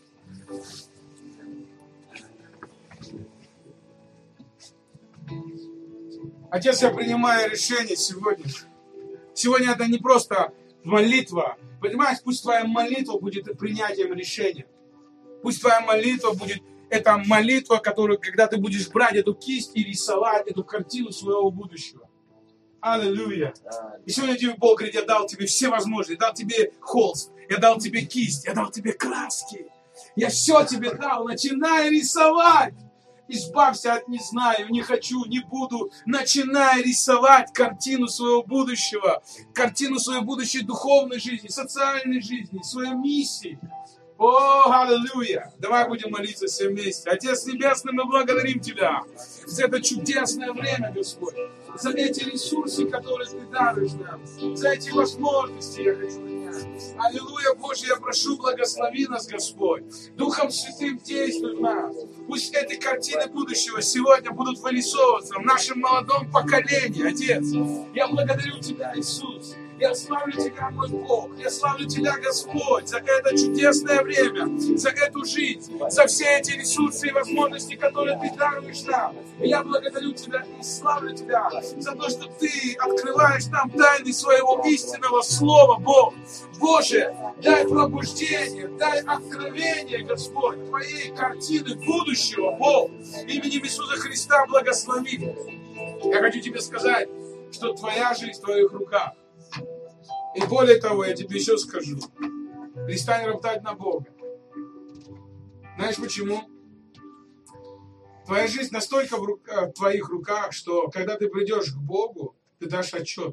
Отец, я принимаю решение сегодня. Сегодня это не просто молитва. Понимаешь, пусть твоя молитва будет принятием решения. Пусть твоя молитва будет, это молитва, которую, когда ты будешь брать эту кисть и рисовать эту картину своего будущего. Аллилуйя. И сегодня тебе Бог говорит, я дал тебе все возможности, я дал тебе холст, я дал тебе кисть, я дал тебе краски. Я все тебе дал, начинай рисовать. Избавься от не знаю, не хочу, не буду. Начинай рисовать картину своего будущего. Картину своей будущей духовной жизни, социальной жизни, своей миссии. О, аллилуйя! Давай будем молиться все вместе. Отец Небесный, мы благодарим Тебя за это чудесное время, Господь. За эти ресурсы, которые Ты даришь нам. За эти возможности я хочу принять. Аллилуйя, Боже, я прошу, благослови нас, Господь. Духом Святым действуй в нас. Пусть эти картины будущего сегодня будут вырисовываться в нашем молодом поколении, Отец. Я благодарю Тебя, Иисус. Я славлю Тебя, мой Бог. Я славлю Тебя, Господь, за это чудесное время, за эту жизнь, за все эти ресурсы и возможности, которые Ты даруешь нам. И я благодарю Тебя и славлю Тебя за то, что Ты открываешь нам тайны своего истинного слова, Бог. Боже, дай пробуждение, дай откровение, Господь, Твоей картины будущего, Бог. Именем Иисуса Христа благослови. Я хочу Тебе сказать, что Твоя жизнь в Твоих руках. И более того, я тебе еще скажу. Перестань роптать на Бога. Знаешь почему? Твоя жизнь настолько в, руках, в твоих руках, что когда ты придешь к Богу, ты дашь отчет.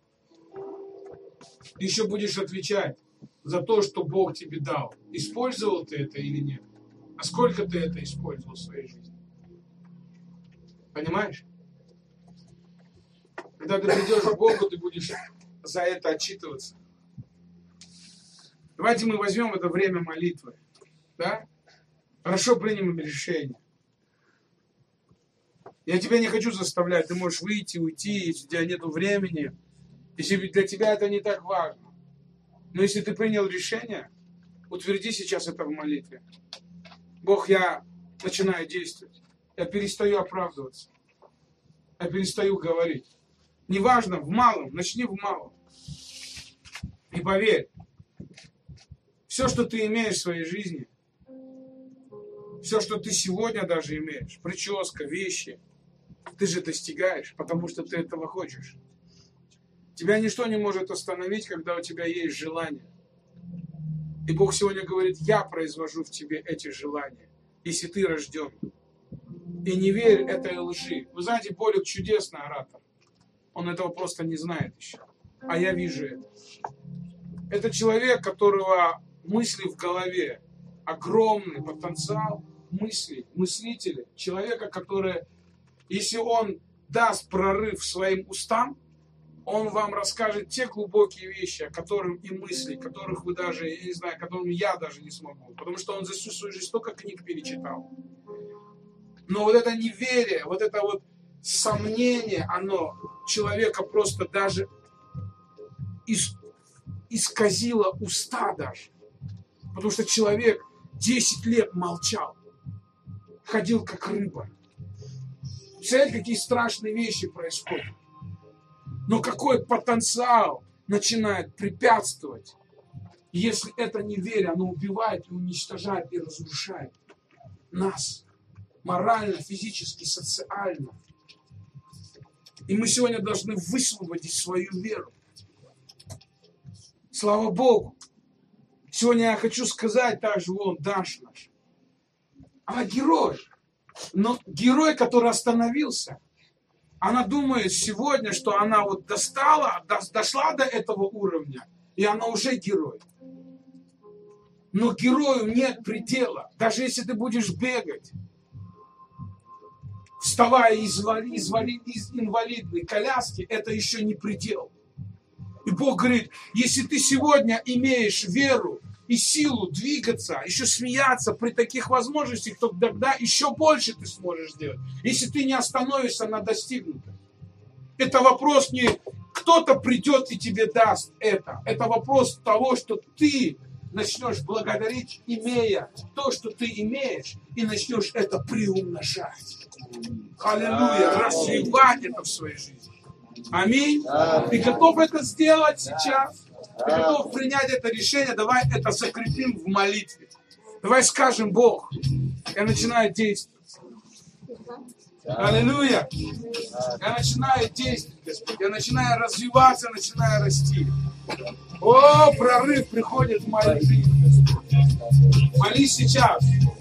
Ты еще будешь отвечать за то, что Бог тебе дал. Использовал ты это или нет? А сколько ты это использовал в своей жизни? Понимаешь? Когда ты придешь к Богу, ты будешь за это отчитываться. Давайте мы возьмем это время молитвы. Да? Хорошо примем решение. Я тебя не хочу заставлять. Ты можешь выйти, уйти, если у тебя нет времени. Если для тебя это не так важно. Но если ты принял решение, утверди сейчас это в молитве. Бог, я начинаю действовать. Я перестаю оправдываться. Я перестаю говорить. Неважно, в малом, начни в малом. И поверь, все, что ты имеешь в своей жизни, все, что ты сегодня даже имеешь, прическа, вещи, ты же достигаешь, потому что ты этого хочешь. Тебя ничто не может остановить, когда у тебя есть желание. И Бог сегодня говорит, я произвожу в тебе эти желания, если ты рожден. И не верь этой лжи. Вы знаете, Болик чудесный оратор. Он этого просто не знает еще. А я вижу это. Это человек, которого мысли в голове, огромный потенциал мыслей, мыслителя, человека, который, если он даст прорыв своим устам, он вам расскажет те глубокие вещи, о которых и мысли, которых вы даже, я не знаю, которым я даже не смогу. Потому что он за всю свою жизнь столько книг перечитал. Но вот это неверие, вот это вот сомнение, оно человека просто даже ис- исказило уста даже. Потому что человек десять лет молчал. Ходил как рыба. Представляете, какие страшные вещи происходят. Но какой потенциал начинает препятствовать, если это неверие, оно убивает и уничтожает и разрушает нас. Морально, физически, социально. И мы сегодня должны высвободить свою веру. Слава Богу. Сегодня я хочу сказать также, вон, Даша наш. Она герой. Но герой, который остановился. Она думает сегодня, что она вот достала, дошла до этого уровня, и она уже герой. Но герою нет предела. Даже если ты будешь бегать, вставая из, из, из инвалидной коляски, это еще не предел. И Бог говорит, если ты сегодня имеешь веру и силу двигаться, еще смеяться при таких возможностях, то тогда еще больше ты сможешь сделать. Если ты не остановишься на достигнутом. Это вопрос не кто-то придет и тебе даст это. Это вопрос того, что ты начнешь благодарить, имея то, что ты имеешь, и начнешь это приумножать. Аллилуйя. Развивать это в своей жизни. Аминь. Ты готов это сделать сейчас? Ты готов принять это решение? Давай это закрепим в молитве. Давай скажем: Бог, я начинаю действовать. Аллилуйя. Я начинаю действовать, Господь. Я начинаю развиваться, начинаю расти. О, прорыв приходит в мою жизнь. Молись сейчас.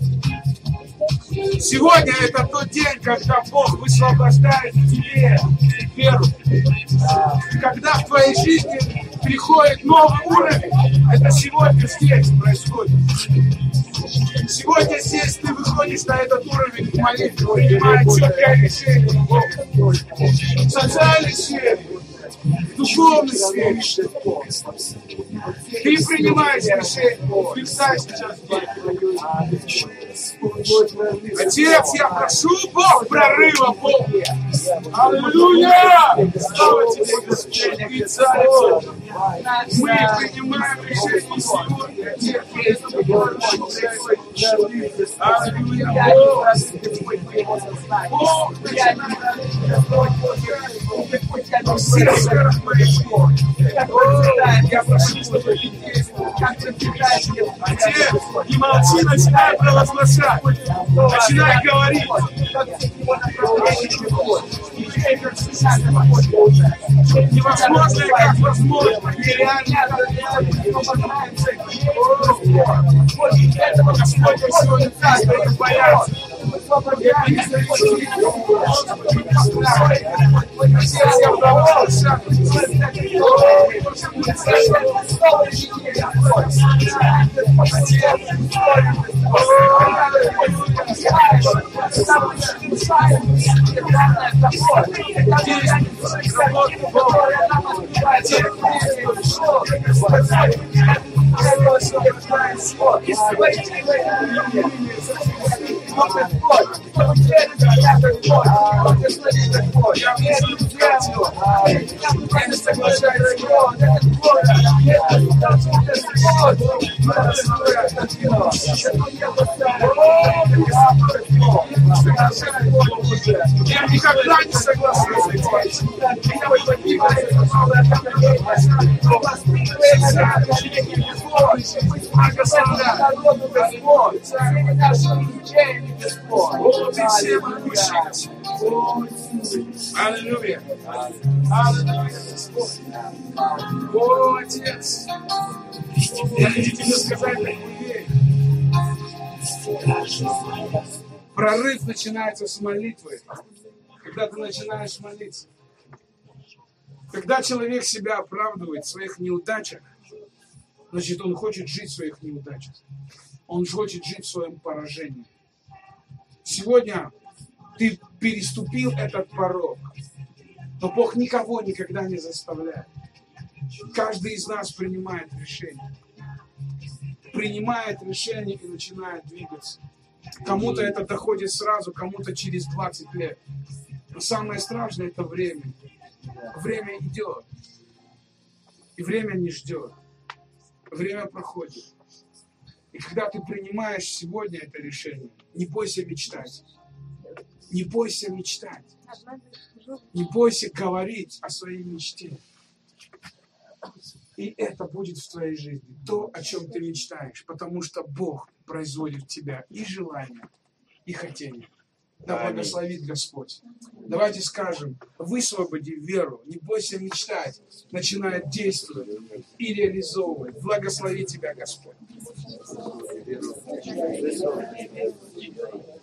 Сегодня это тот день, когда Бог высвобождает в тебе веру. Когда в твоей жизни приходит новый уровень, это сегодня здесь происходит. Сегодня здесь ты выходишь на этот уровень в молитве, принимая четкое решение в социальной сфере, в духовной сфере. Ты принимаешь решение, ты встань сейчас здесь. Отец, я прошу, Бог, прорыва, Бог. Аллилуйя! Слава тебе, Господь, и Царь. Мы принимаем решение сегодня, Отец. Аллилуйя! Бог, во всех сферах моей жизни. Я прошу, чтобы ты действовал. Отец, не молчи, начинай провозглашать. Начинай говорить. Невозможно, как возможно. Нереально. Господь, я сегодня здесь боялся. Я никогда не согласен. Аллилуйя. Аллилуйя. О, Отец, я хочу тебе сказать такую вещь. Прорыв начинается с молитвы. Когда ты начинаешь молиться. Когда человек себя оправдывает в своих неудачах, значит, он хочет жить в своих неудачах. Он хочет жить в своем поражении. Сегодня ты переступил этот порог, но Бог никого никогда не заставляет. Каждый из нас принимает решение. Принимает решение и начинает двигаться. Кому-то это доходит сразу, кому-то через двадцать лет. Но самое страшное — это время. Время идет. И время не ждет. Время проходит. И когда ты принимаешь сегодня это решение, не бойся мечтать. Не бойся мечтать. Не бойся говорить о своей мечте. И это будет в твоей жизни. То, о чем ты мечтаешь. Потому что Бог производит в тебя и желания, и хотения. Да благословит Господь. Давайте скажем: высвободи веру, не бойся мечтать, начинай действовать и реализовывать. Благослови тебя Господь.